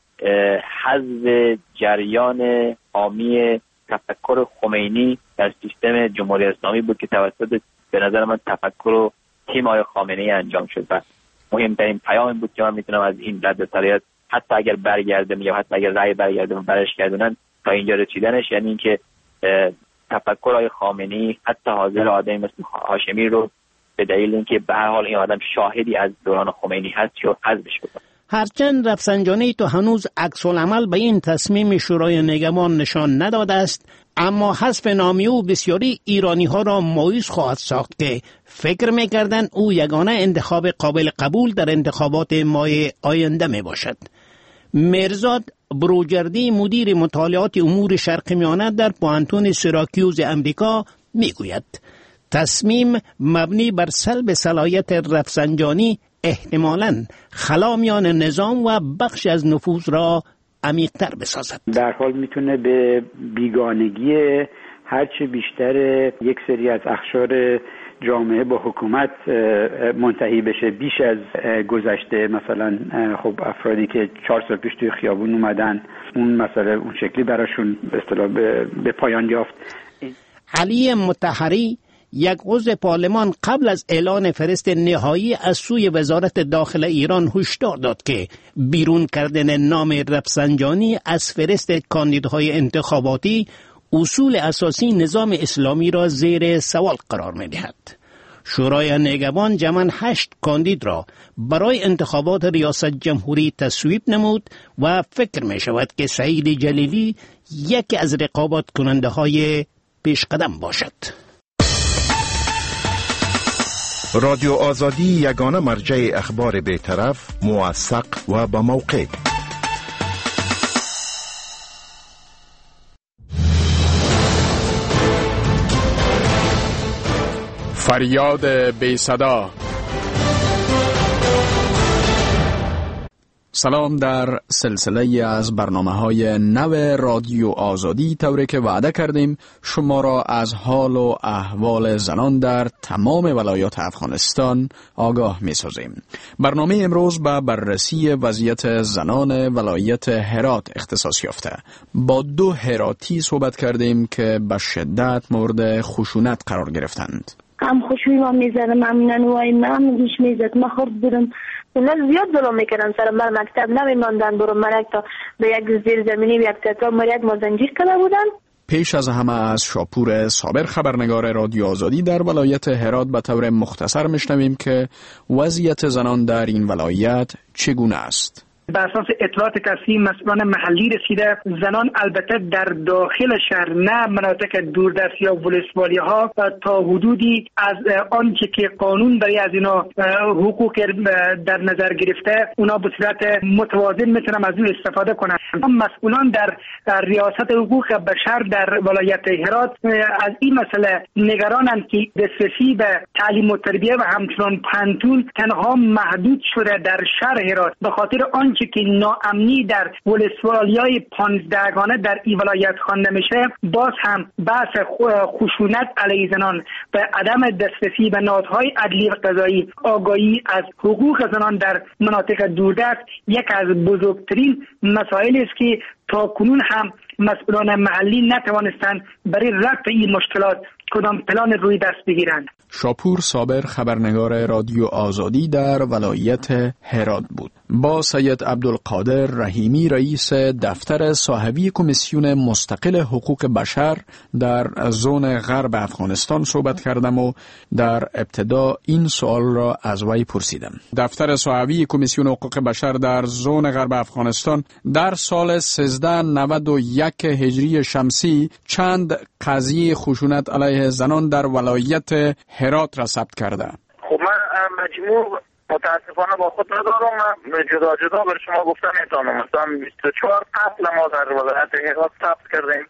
Speaker 3: حذف جریان حامی تفکر خمینی در سیستم جمهوری اسلامی بود که توسط به نظر من تفکر و تیم آقای خامنه‌ای انجام شد و مهمترین پیام بود که من میتونم از این رد صلاحیت، حتی اگر برگردم یا حتی اگر رأی برگردم و برش گردونن، تا اینجا رسیدنش، یعنی اینکه تفکر آقای خامنه‌ای حتی حاضر آدمی مثل هاشمی رو به دلیل اینکه به هر حال این آدم شاهدی از دوران خمینی هست یا حذفش بکنه.
Speaker 2: هرچند رفسنجانی تو هنوز عکس العمل به این تصمیم شورای نگهبان نشان نداده است، اما حذف نامی او بسیاری ایرانی ها را مایوس خواهد ساخت که فکر می‌کردند او یگانه انتخاب قابل قبول در انتخابات ماه آینده می باشد. مرزاد بروجردی مدیر مطالعات امور شرق میانه در پوانتون سیراکیوز امریکا میگوید تصمیم مبنی بر سلب صلاحیت رفسنجانی احتمالاً خلا میان نظام و بخش از نفوذ را عمیق‌تر بسازد.
Speaker 6: در حال میتونه به بیگانگی هرچه بیشتر یک سری از اقشار جامعه با حکومت منتهی بشه، بیش از گذشته. مثلا خب افرادی که چهار سال پیش توی خیابون اومدن، اون مسئله اون شکلی براشون به اصطلاح به پایان یافت.
Speaker 2: علی مطهری یک عضو پارلمان قبل از اعلان فهرست نهایی از سوی وزارت داخل ایران هشدار داد که بیرون کردن نام رفسنجانی از فهرست کاندیداهای انتخاباتی اصول اساسی نظام اسلامی را زیر سوال قرار می دهد. شورای نگهبان جمعاً هشت کاندید را برای انتخابات ریاست جمهوری تصویب نمود و فکر می شود که سعید جلیلی یکی از رقابت کننده های پیش قدم باشد.
Speaker 13: رادیو آزادی یگانه مرجع اخبار بی‌طرف، موثق و با موقع.
Speaker 15: فریاد بی صدا. سلام. در سلسله از برنامه‌های نو رادیو آزادی طوری که وعده کردیم شما را از حال و احوال زنان در تمام ولایات افغانستان آگاه می‌سازیم. برنامه امروز به بررسی وضعیت زنان ولایت هرات اختصاص یافته. با دو هراتی صحبت کردیم که به شدت مورد خشونت قرار گرفتند.
Speaker 22: هم خوشوی ما میزنم، ممنون وای من گوش میزد، ما خورد برم اونا زیاد ظلم میکردن سرم. بر مکتب نمیماندن، برو مرک تا به یک زیر زمینی و یک تکا مرک ما زنجیر کرده بودن.
Speaker 15: پیش از همه از شاپور صابر خبرنگار رادیو آزادی در ولایت هرات به طور مختصر میشنویم که وضعیت زنان در این ولایت چگونه است.
Speaker 7: بر اساس اطلاعات کسی مسئولان محلی رسیده زنان البته در داخل شهر، نه مناطق دوردست یا ولسوالی ها، تا حدودی از آنچه که قانون برای از اینا حقوق در نظر گرفته اونا به صورت متوازن میتونن از اون استفاده کنن. مسئولان در ریاست حقوق بشر در ولایت هرات از این مسئله نگرانند که دسترسی به تعلیم و تربیه و همچنان پانتون تنها محدود شده در شهر هرات به خاطر آن که ناامنی در ولسوالیای پانزدهگانه در این ولایت خوانده میشه. باز هم بحث خشونت علیه زنان و عدم دسترسی به نهادهای عدلی و قضایی، آگاهی از حقوق زنان در مناطق دوردست یک از بزرگترین مسائلی است که تا کنون هم مسئولان محلی نتوانستند برای رفع این مشکلات کدام پلان روی دست بگیرند.
Speaker 15: شاپور صابر خبرنگار رادیو آزادی در ولایت هرات بود. با سید عبدالقادر رحیمی رئیس دفتر صاحبی کمیسیون مستقل حقوق بشر در زون غرب افغانستان صحبت کردم و در ابتدا این سوال را از وی پرسیدم. دفتر صاحبی کمیسیون حقوق بشر در زون غرب افغانستان در سال سیزده نود و یک هجری شمسی چند قضیه خشونت علیه زنان در ولایت هرات را ثبت کرده.
Speaker 3: خب من مجموع متاسفانه با خود ندارم، جدا جدا بر شما گفتن میتونم. مثلا بیست و چهار قتل ما در ولایت هرات ثبت کردیم،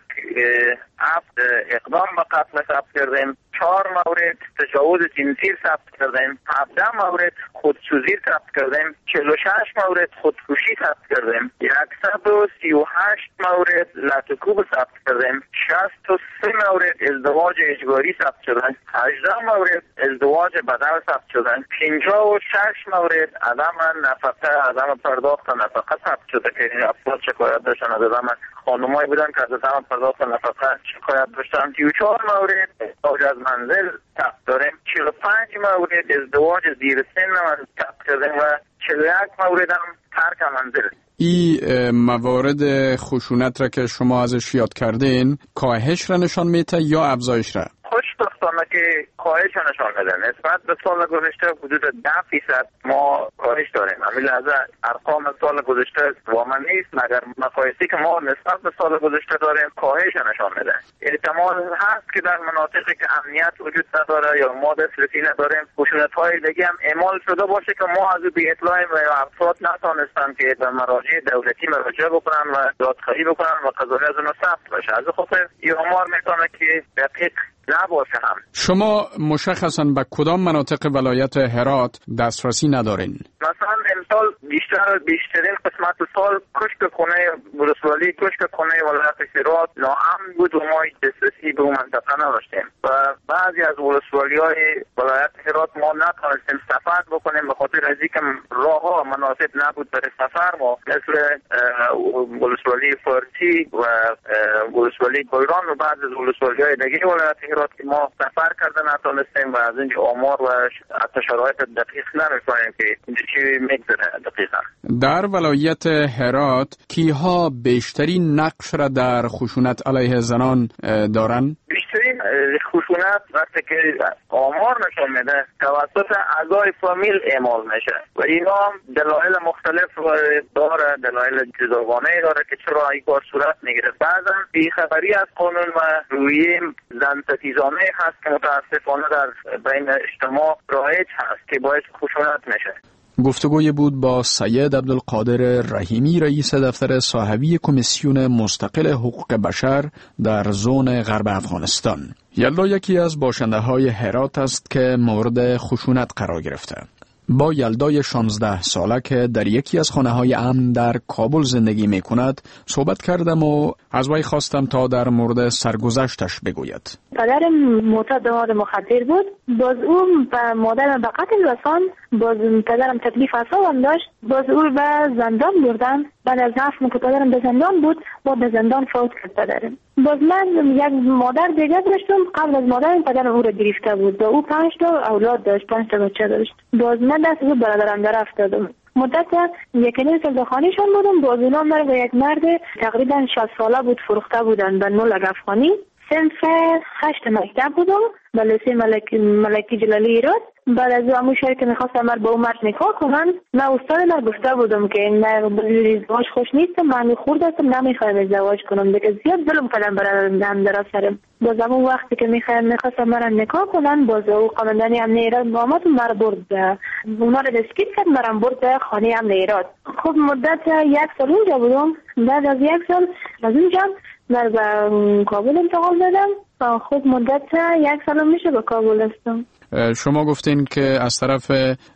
Speaker 3: هفت اقدام به قتل ثبت کردیم، چهار مورد تجاوز جنسی ثبت کردیم، هفده مورد خودسوزی ثبت کردیم، چهل و شش مورد خودکشی ثبت کردیم، صد و سی و هشت مورد لطوکوب ثبت کردیم، شصت و سه مورد ازدواج اجباری ثبت شدن، هجده مورد ازدواج بدل ثبت شدن، پنجاه و شش مورد عدم نفقه عدم پرداخت نفقه ثبت شده که این افراد شکایت داشتن از عدم خانمایی بودن که از عدم پرداخت نفقه شکایت داشتن. سی و چهار مورد اخراج از منزل ثبت داریم، چهل و پنج مورد ازدواج زیر سن ثبت کردیم و چهل و یک مورد هم ترک منزل.
Speaker 15: این موارد خشونت را که شما ازش یاد کردین کاهش را نشان میده یا افزایش را؟
Speaker 3: خوشبختانه میتونه که کاهش نشان بده. نسبت به سال گذشته حدود ده فیصد ما کاهش داریم. همین لحظه ارقام سال گذشته واقعا نیست، مگر مقایسی که ما نسبت به سال گذشته داریم کاهش نشان میده. احتمال هست که در مناطقی که امنیت وجود نداره یا ما دسترسی نداریم خشونت‌های دیگه هم اعمال شده باشه که ما از بی اطلاع و افراد نتونستن که به مراجع دولتی مراجعه بکنن و دادخواهی بکنن و قضاوت از اونها ثبت بشه. از خاطر این آمار میتونه که دقیق نباشه. هم
Speaker 15: شما مشخصاً به کدام مناطق ولایت هرات دسترسی ندارین؟
Speaker 3: مثلا امسال بیشتر بیشترین قسمت سال کشک خونه ولسوالی کشک خونه ولایت هرات ناامن بود و ما دسترسی به اون منطقه نداشتیم و بعضی از ولسوالی‌های ولایت هرات ما نتونستیم سفر بکنیم به خاطر از اینکه راه‌ها مناسب نبود برای سفر ما، مثل ولسوالی فارسی و ولسوالی گلران و بعضی از ولسوالی‌های دیگه ولایت که ما سفر کرده نتونستیم و از اینجا آمار و حتی شرایط دقیق نمی‌فهمیم که اینجا چی میگذره دقیقا.
Speaker 15: در ولایت هرات کیها بیشترین نقش را در خشونت علیه زنان دارن؟
Speaker 3: بیشترین خشونت وقتی که آمار نشون میده توسط اعضای فامیل اعمال میشه و اینا دلایل مختلف داره، دلایل جداگانه داره که چرا این کار صورت میگیره. بعضا بیخبری از قانون و روی زن ستیزانه هست که متاسفانه در بین اجتماع رایج هست که باعث خشونت میشه.
Speaker 15: گفتگوی بود با سید عبدالقادر رحیمی رئیس دفتر صاحبی کمیسیون مستقل حقوق بشر در زون غرب افغانستان. یلدا یکی از باشنده های هرات است که مورد خشونت قرار گرفته. با یلدای شانزده ساله که در یکی از خانه های امن در کابل زندگی می کند صحبت کردم و از وی خواستم تا در مورد سرگذشتش بگوید.
Speaker 22: پدرم معتاد مواد مخدر بود، باز او به مادرم به قتل رساند، باز پدرم تکلیف اعصابم داشت، باز او به زندان بردن. بعد از هفت ماه که پدرم به زندان بود با به زندان فوت کرد پدرم. باز من یک مادر دیگه داشتم، قبل از مادرم پدرم او را گرفته بود و او پنج تا اولاد داشت، پنج تا بچه داشت. باز من دست از برادرم در افتادم. مدت یک نیم سال در خانه‌شان بودم، باز اونا مرا به یک مرد تقریبا شصت ساله بود فروخته بودن به نول افغانی. صنف هشت مکتب بودم به لیسه ملکی, ملکی جلالی ایراد. بعد از همون شهر که میخواستم من با اون مرد نکاح کنم، من استاد من گفته بودم که من ازدواج خوش نیستم، من خورد هستم، نمیخوایم ازدواج کنم دیگه، زیاد ظلم کردم برای هم در سرم. باز همون وقتی که میخوایم میخواستم من نکاح کنم، باز او قماندانی امن ایراد با آمد و مرا برد، اونا رو دستگیر کرد، مرا برد خانه امن ایراد. خب مدت یک سال اونجا بودم. بعد از یک سال از اونجا من به کابل انتقال دادم. خب مدت یک سال میشه به کابل هستم.
Speaker 15: شما گفتین که از طرف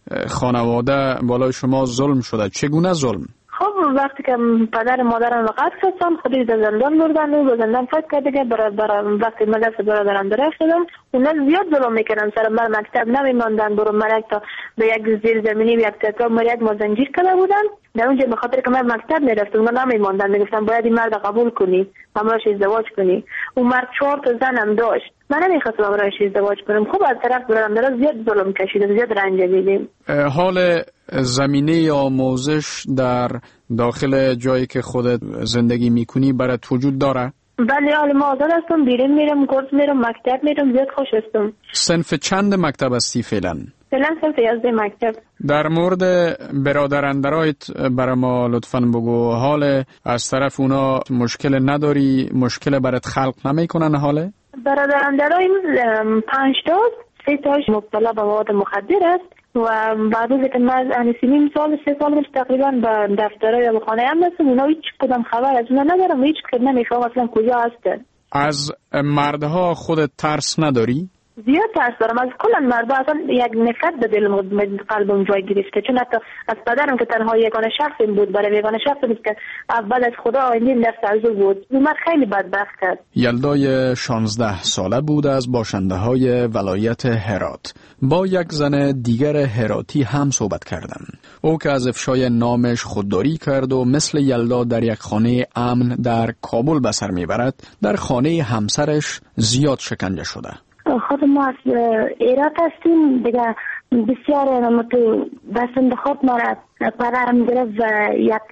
Speaker 15: خانواده بالای شما ظلم شده. چگونه ظلم؟
Speaker 22: خب وقتی که پدر مادرم وقت کردن خودی در زندان بردن و به زندان فوت کرده که برای برای وقتی من دست برادرم درست شدم اونا زیاد ظلم میکردن سر من. مکتب نمیماندن، برو من تا به یک زیر زمینی و یک تکا مرید ما زنجیر کرده بودن. در اونجا به خاطر که من مکتب میرفتم اونا نمیماندن، میگفتن باید این مرد قبول کنی، همراهش ازدواج کنی. اون مرد چهار تا زنم داشت، من نمیخواستم همراهش ازدواج کنم. خب از طرف برادرم درست زیاد ظلم کشیدم، زیاد رنج دیدیم.
Speaker 15: حال زمینه یا موزش در داخل جایی که خودت زندگی میکنی برات وجود داره؟
Speaker 22: بله، حال ما آزاد هستم، بیرون میرم، کورس میرم، مکتب میرم، زیاد خوش هستم.
Speaker 15: صنف چند مکتب هستی فعلا؟
Speaker 22: فعلا صنف یازده مکتب.
Speaker 15: در مورد برادرندرایت برای ما لطفاً بگو، حال از طرف اونا مشکل نداری؟ مشکل برات خلق نمیکنن حاله؟
Speaker 22: برادرندرایم پنج تا، سه تاش مبتلا به مواد مخدر است و بعد از که من از نیم سال سه سال میشه تقریبا به دفترهای یا به خانه هم هستم. اونا هیچ کدام خبر از اونا ندارم، هیچ کدام نمیفهم اصلا کجا هستن.
Speaker 15: از مردها خودت ترس نداری؟
Speaker 22: زیاد ترس دارم از کلا مردها، اصلا یک نفرت به دل قلبم جای گرفته، چون حتی از پدرم که تنها یگانه شخصی بود، برای یگانه شخصی بود که اول از خدا آیندیم در سرزو بود. اون مرد خیلی بدبخت کرد.
Speaker 15: یلدای شانزده ساله بود از باشنده های ولایت هرات. با یک زن دیگر هراتی هم صحبت کردم. او که از افشای نامش خودداری کرد و مثل یلدا در یک خانه امن در کابل به سر میبرد، در خانه همسرش زیاد شکنجه شده.
Speaker 22: خود ما از ایرات هستیم دیگه، بسیار تو بسنده خود ما را پدرم گرفت و یک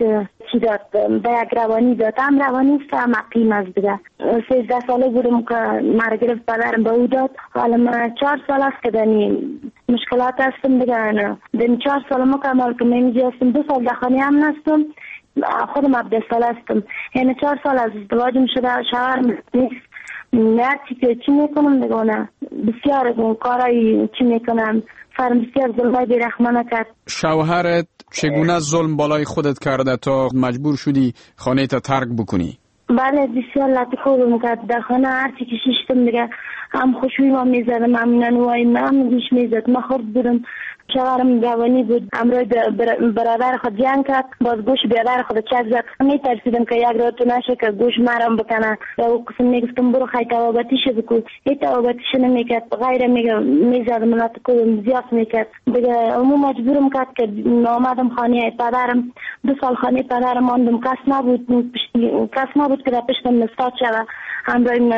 Speaker 22: چی داد به یک روانی داد. هم روانی است هم عقیم است دیگه. سیزده ساله بودم که مرا گرفت پدرم به او داد. حالا من چهار سال است که دنی مشکلات هستم دیگه. دنی چهار سال مکمل که میمیزی هستم. دو سال دخانی هم نستم. خودم عبده سال هستم. یعنی چهار سال از ازدواجم شده. شوهرم نیست. هر چی که چی میکنم دیگه نه. بسیار کارایی چی میکنم. فرم بسیار ظلمای بیرحمانه کرد.
Speaker 15: شوهرت چگونه ظلم بالای خودت کرده تا مجبور شدی خانه تا ترک بکنی؟
Speaker 22: بله بسیار لطفه کرد. در خانه هر چی که شیشتم دیگه هم خوشوی ما میزدم هم ننوایی هم گوش میزد. ما خورد بودم. شوهرم جوانی بود. امروز برادر خود جنگ کرد. باز گوش برادر خود چک زد. میترسیدم که یک راه تو نشه که گوش مرم بکنه. و او قسم میگفتم برو خیلی توابتیشه بکن. هیچ توابتیشه نمیکرد. غیر میزدم لطفه زیاد میکرد. دیگه امو مجبورم کرد که آمدم خانه پدرم. دو سال خانه پدرم ماندم. کس نبود. کس نبود که در پشتم نستاد شده. همراهیم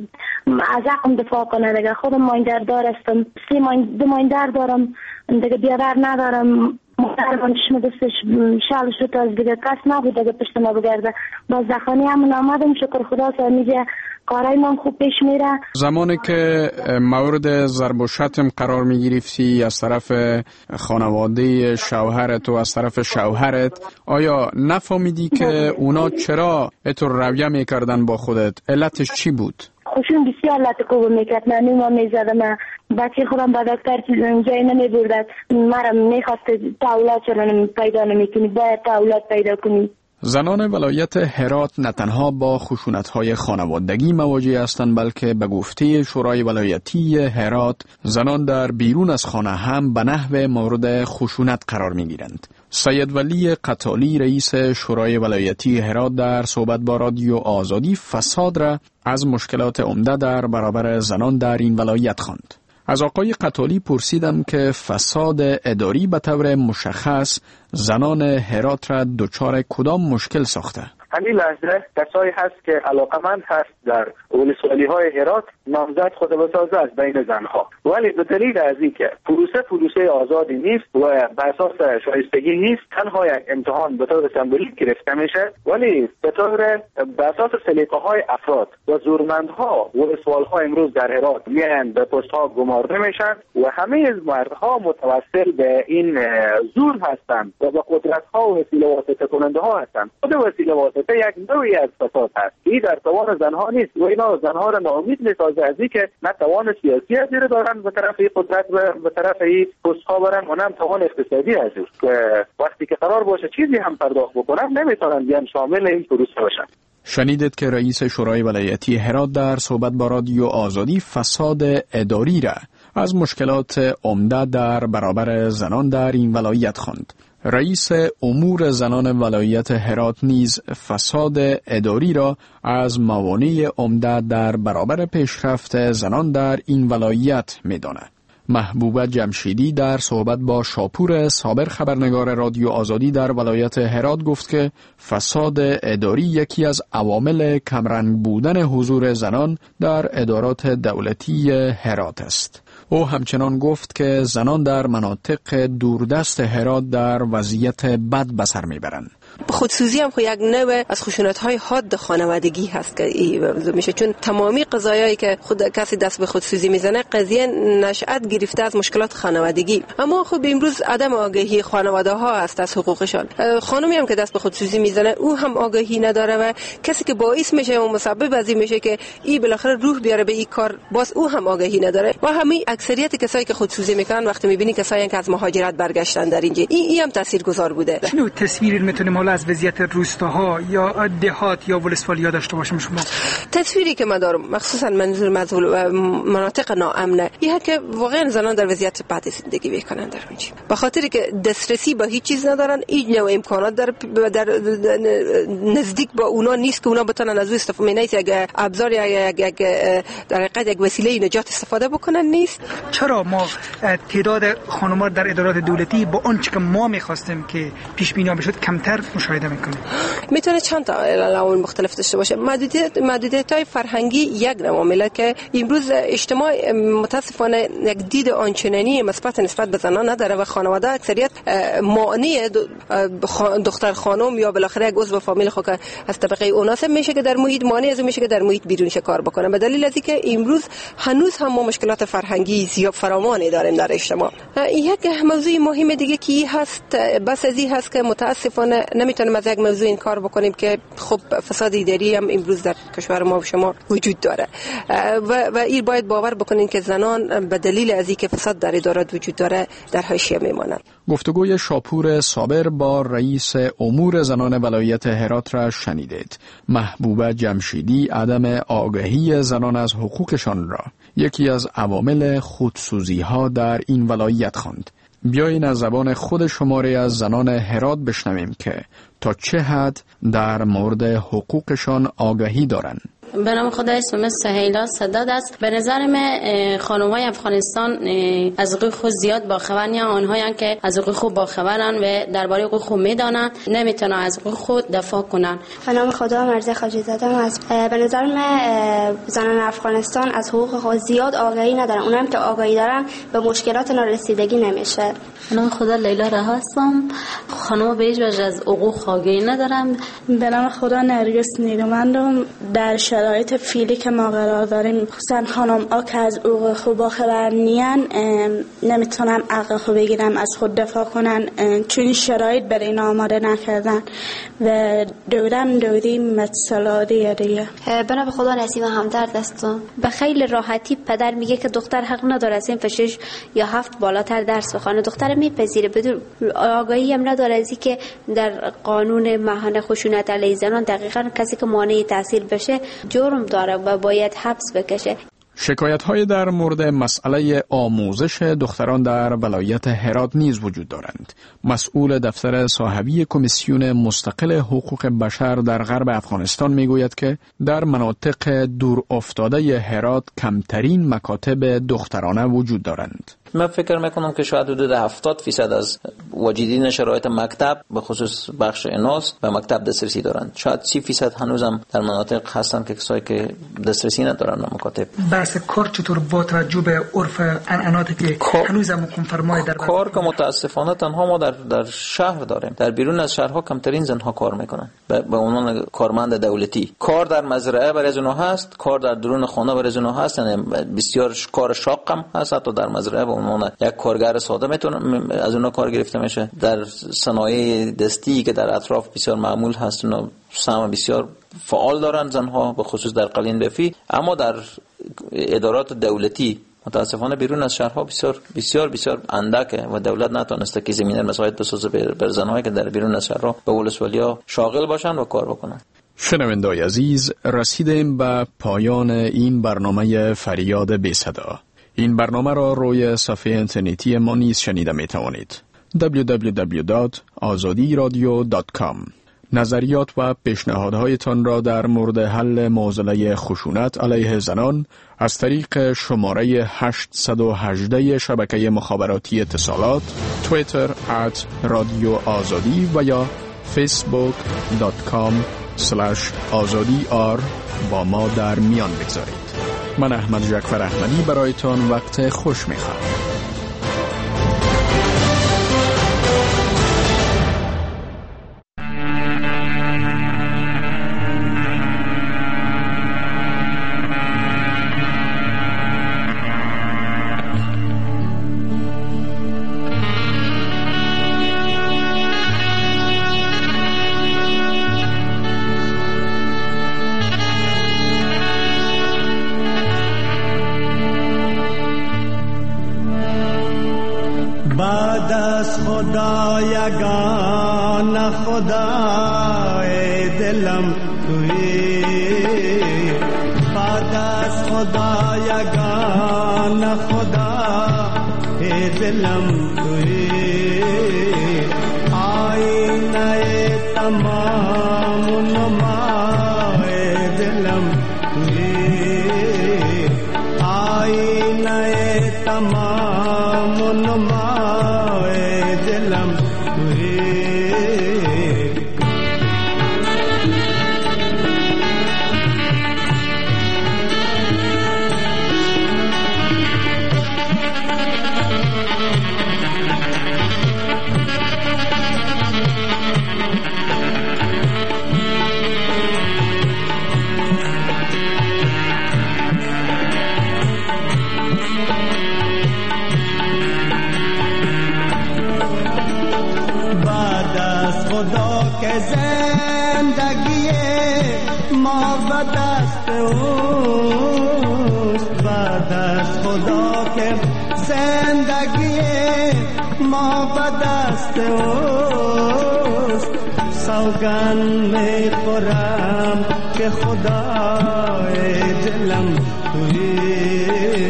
Speaker 22: از حقم دفاع کنه دیگه. خودم مایندردار هستم. سه مایند دو مایندر دارم دیگه. بیادر ندارم. مادرم چشم دستش شال شد از دیگه کس نبود دیگه پشت ما بگرده. باز دخانی همون آمدم. شکر خدا سمیجه کارای من خوب پیش میره.
Speaker 15: زمانی که مورد ضرب و شتم قرار میگرفتی از طرف خانواده شوهرت و از طرف شوهرت، آیا نفهمیدی که اونا چرا اتو رویه میکردن با خودت؟ علتش چی بود؟
Speaker 22: خوشون بسیار لطکو میکرد. من نیما میزدم. بچه خودم با دکتر جایی نمی بردد. مرم میخواست تا اولاد چرا پیدا نمیکنی. باید تا اولاد پیدا کنی.
Speaker 15: زنان ولایت هرات نه تنها با خشونت‌های خانوادگی مواجه هستند، بلکه به گفته شورای ولایتی هرات زنان در بیرون از خانه هم به نحو مورد خشونت قرار می‌گیرند. سید ولی قتالی رئیس شورای ولایتی هرات در صحبت با رادیو آزادی فساد را از مشکلات عمده در برابر زنان در این ولایت خواند. از آقای قتالی پرسیدم که فساد اداری به طور مشخص زنان هرات را دچار کدام مشکل ساخته؟
Speaker 9: همین لحظه کسایی هست که علاقمند هست در ولسوالی های هرات نامزد خود بسازه از بین زنها، ولی به دلیل از اینکه پروسه پروسه آزادی نیست و به اساس شایستگی نیست، تنها یک امتحان به طور سمبولیک گرفته میشه، ولی به طور به اساس سلیقه های افراد و زورمندها ولسوال ها امروز در هرات میان به پست ها گمارده میشن و همه از مردها متوسل به این زور هستند و به قدرت ها و وسیله واسطه کننده ها هستند. خود وسیله واسطه یک نوعی از فساد هست. این در توان زنها نیست و اینا زنها را ناامید میسازه از اینکه نه توان سیاسی از این دارن به طرف قدرت و به طرف این پست ها برن و نه توان اقتصادی از این که وقتی که قرار باشه چیزی هم پرداخت بکنن نمیتونن بیان شامل این پروسه باشن.
Speaker 15: شنیدید که رئیس شورای ولایتی هرات در صحبت با رادیو آزادی فساد اداری را از مشکلات عمده در برابر زنان در این ولایت خواند. رئیس امور زنان ولایت هرات نیز فساد اداری را از موانع عمده در برابر پیشرفت زنان در این ولایت می‌داند. محبوبه جمشیدی در صحبت با شاپور صابر خبرنگار رادیو آزادی در ولایت هرات گفت که فساد اداری یکی از عوامل کمرنگ بودن حضور زنان در ادارات دولتی هرات است. او همچنان گفت که زنان در مناطق دوردست هرات در وضعیت بد به سر میبرند.
Speaker 10: خودسوزی هم خو یک نوع از خشونت‌های حاد خانوادگی هست که میشه، چون تمامی قضایایی که خود کسی دست به خودسوزی میزنه قضیه نشأت گرفته از مشکلات خانوادگی. اما خب امروز عدم آگاهی خانواده ها است از حقوقشان. خانمی هم که دست به خودسوزی میزنه او هم آگاهی نداره و کسی که باعث میشه و مسبب از این میشه که این بالاخره روح بیاره به این کار، باز او هم آگاهی نداره. و همه اکثریت کسایی که خودسوزی میکنن وقتی میبینی کسایی که از مهاجرت برگشتن در اینجا، این این هم تاثیرگذار بوده.
Speaker 11: شنو تصویری میتونیم حالا از وضعیت روستاها یا دهات یا ولسوالی داشته باشیم شما؟
Speaker 10: تصویری که من دارم مخصوصا منظور مزول مناطق ناامنه این که واقعا زنان در وضعیت بد زندگی میکنن در اونجا، به خاطر که دسترسی به هیچ چیز ندارن، هیچ نوع امکانات در, در نزدیک با اونا نیست که اونا بتونن از او استفاده، نیست یک ابزار یا یک در حقیقت یک وسیله نجات استفاده بکنن نیست
Speaker 11: چرا ما تعداد خانم‌ها در ادارات دولتی با آنچه که ما می‌خواستیم که پیش بینی بشد کمتر مشاهده می‌کنیم؟
Speaker 10: میتونه چند تا عوامل مختلف داشته باشه. محدودیت محدودیت‌های فرهنگی یک عامله که امروز اجتماع متاسفانه یک دید آنچنانی مثبت نسبت به زنان نداره و خانواده اکثریت مانع دختر خانم یا بالاخره یک عضو فامیل خود از طبقه اوناسه میشه که در محیط مانع از میشه که در محیط بیرونش کار بکنه. به دلیل از اینکه امروز هنوز هم ما مشکلات فرهنگی زیاد فراوانی داریم در اجتماع. یک موضوع مهم دیگه کی هست بس از این هست که متاسفانه نمیتونیم از یک موضوع این کار بکنیم که خب فساد اداری هم امروز در کشور ما و شما وجود داره و و این باید باور بکنین که زنان به دلیل از اینکه فساد در ادارات وجود داره در حاشیه میمانند.
Speaker 15: گفتگوی شاپور صابر با رئیس امور زنان ولایت هرات را شنیدید. محبوبه جمشیدی عدم آگاهی زنان از حقوقشان را یکی از عوامل خودسوزی ها در این ولایت خواند. بیایین از زبان خود شماره از زنان هرات بشنویم که تا چه حد در مورد حقوقشان آگاهی دارند.
Speaker 8: به نام خدا، اسمم سهیلا سداد است. به نظر من خانم‌های افغانستان از حقوق خود زیاد باخبر نیستند. آنهایی که از حقوق خود باخبرند و درباره حقوق خود میدانند، نمیتونن از حقوق خود دفاع کنند.
Speaker 12: به نام خدا، مرزی خواجه زاده است. به نظر من زنان افغانستان از حقوق خود زیاد آگاهی ندارن. اونم که آگاهی دارن به مشکلات نارسیدگی نمیشه.
Speaker 8: به نام خدا، لیلا رها هستم. خانم‌ها به هیچ وجه از حقوق آگاهی ندارند.
Speaker 16: به نام خدا، نرگس نیرومندم. در شرایط فعلی که ما قرار داریم، خصوصا خانم ها که از حقوق خود باخبر نیان، نمیتونن حق خود بگیرن، از خود دفاع کنن، چون شرایط برای اینا آماده نکردن و دورم دوری مسئله دیگه.
Speaker 17: به نام خدا، نسیم همدرد هستم. به خیلی راحتی پدر میگه که دختر حق نداره از این فشش یا هفت بالاتر درس بخونه. دختر میپذیره بدون آگاهی هم نداره از که در قانون ماهانه خشونت علیه زنان دقیقاً کسی که مانع تحصیل بشه جرم داره و باید حبس بکشه.
Speaker 15: شکایت‌های در مورد مسئله آموزش دختران در ولایت هرات نیز وجود دارند. مسئول دفتر صاحبی کمیسیون مستقل حقوق بشر در غرب افغانستان میگوید که در مناطق دور افتاده هرات کمترین مکاتب دخترانه وجود دارند.
Speaker 18: من فکر میکنم که شاید حدود هفتاد فیصد از واجدین شرایط مکتب به خصوص بخش اناث به مکتب دسترسی دارند. شاید سی فیصد هنوزم در مناطق هستن که کسایی که دسترسی ندارن به مکاتب.
Speaker 11: بحث کار چطور با توجه به عرف عنعناتی که هنوزم حکم فرمای در
Speaker 18: کار که متاسفانه تنها ما در در شهر داریم. در بیرون از شهرها کمترین زنها کار میکنن به عنوان کارمند دولتی. کار در مزرعه برای زنها هست، کار در درون خانه برای زنها هست، یعنی بسیار کار شاق هم هست. حتی در مزرعه به عنوان یک کارگر ساده میتونه از اونها کار گرفته میشه. در صنایع دستی که در اطراف بسیار معمول هست، اونها سهم بسیار فعال دارن زنها، به خصوص در قلین بفی. اما در ادارات دولتی متاسفانه بیرون از شهرها بسیار بسیار بسیار اندکه و دولت نتونسته که زمینه مساعد بسازه بر زنهایی که در بیرون از شهرها به ولسوالیا شاغل باشن و کار بکنن.
Speaker 15: شنوندگان عزیز، رسیدیم به پایان این برنامه فریاد بی صدا. این برنامه را روی صفحه اینترنتی ما نیز شنیده می توانید. دبلیو دبلیو دبلیو دات آزادی رادیو دات کام. نظریات و پیشنهادهایتان را در مورد حل معضله خشونت علیه زنان از طریق شماره هشت یک هشت شبکه مخابراتی اتصالات، توییتر ات رادیو آزادی و یا فیسبوک دات کام سلش آزادی آر با ما در میان بگذارید. من احمد جعفر احمدی برایتان وقت خوش می‌خواهم.
Speaker 26: بعد از خدا یگان خدای دلم توی، بعد از خدا یگان خدای دلم توی، آینه تمام نمای دلم توی، آینه تمام زندگی ما به دست اوست، بعد از خدا که زندگی ما به دست اوست. سوگند می خورم که خدای دلم تویی،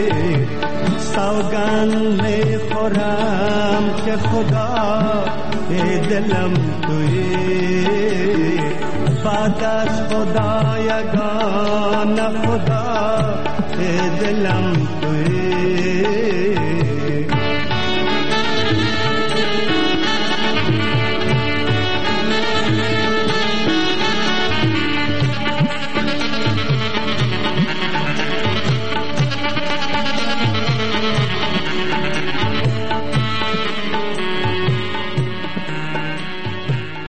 Speaker 26: سوگند می خورم که خدای دلم تویی. بعد از خدا یگانه خدای دلم تویی.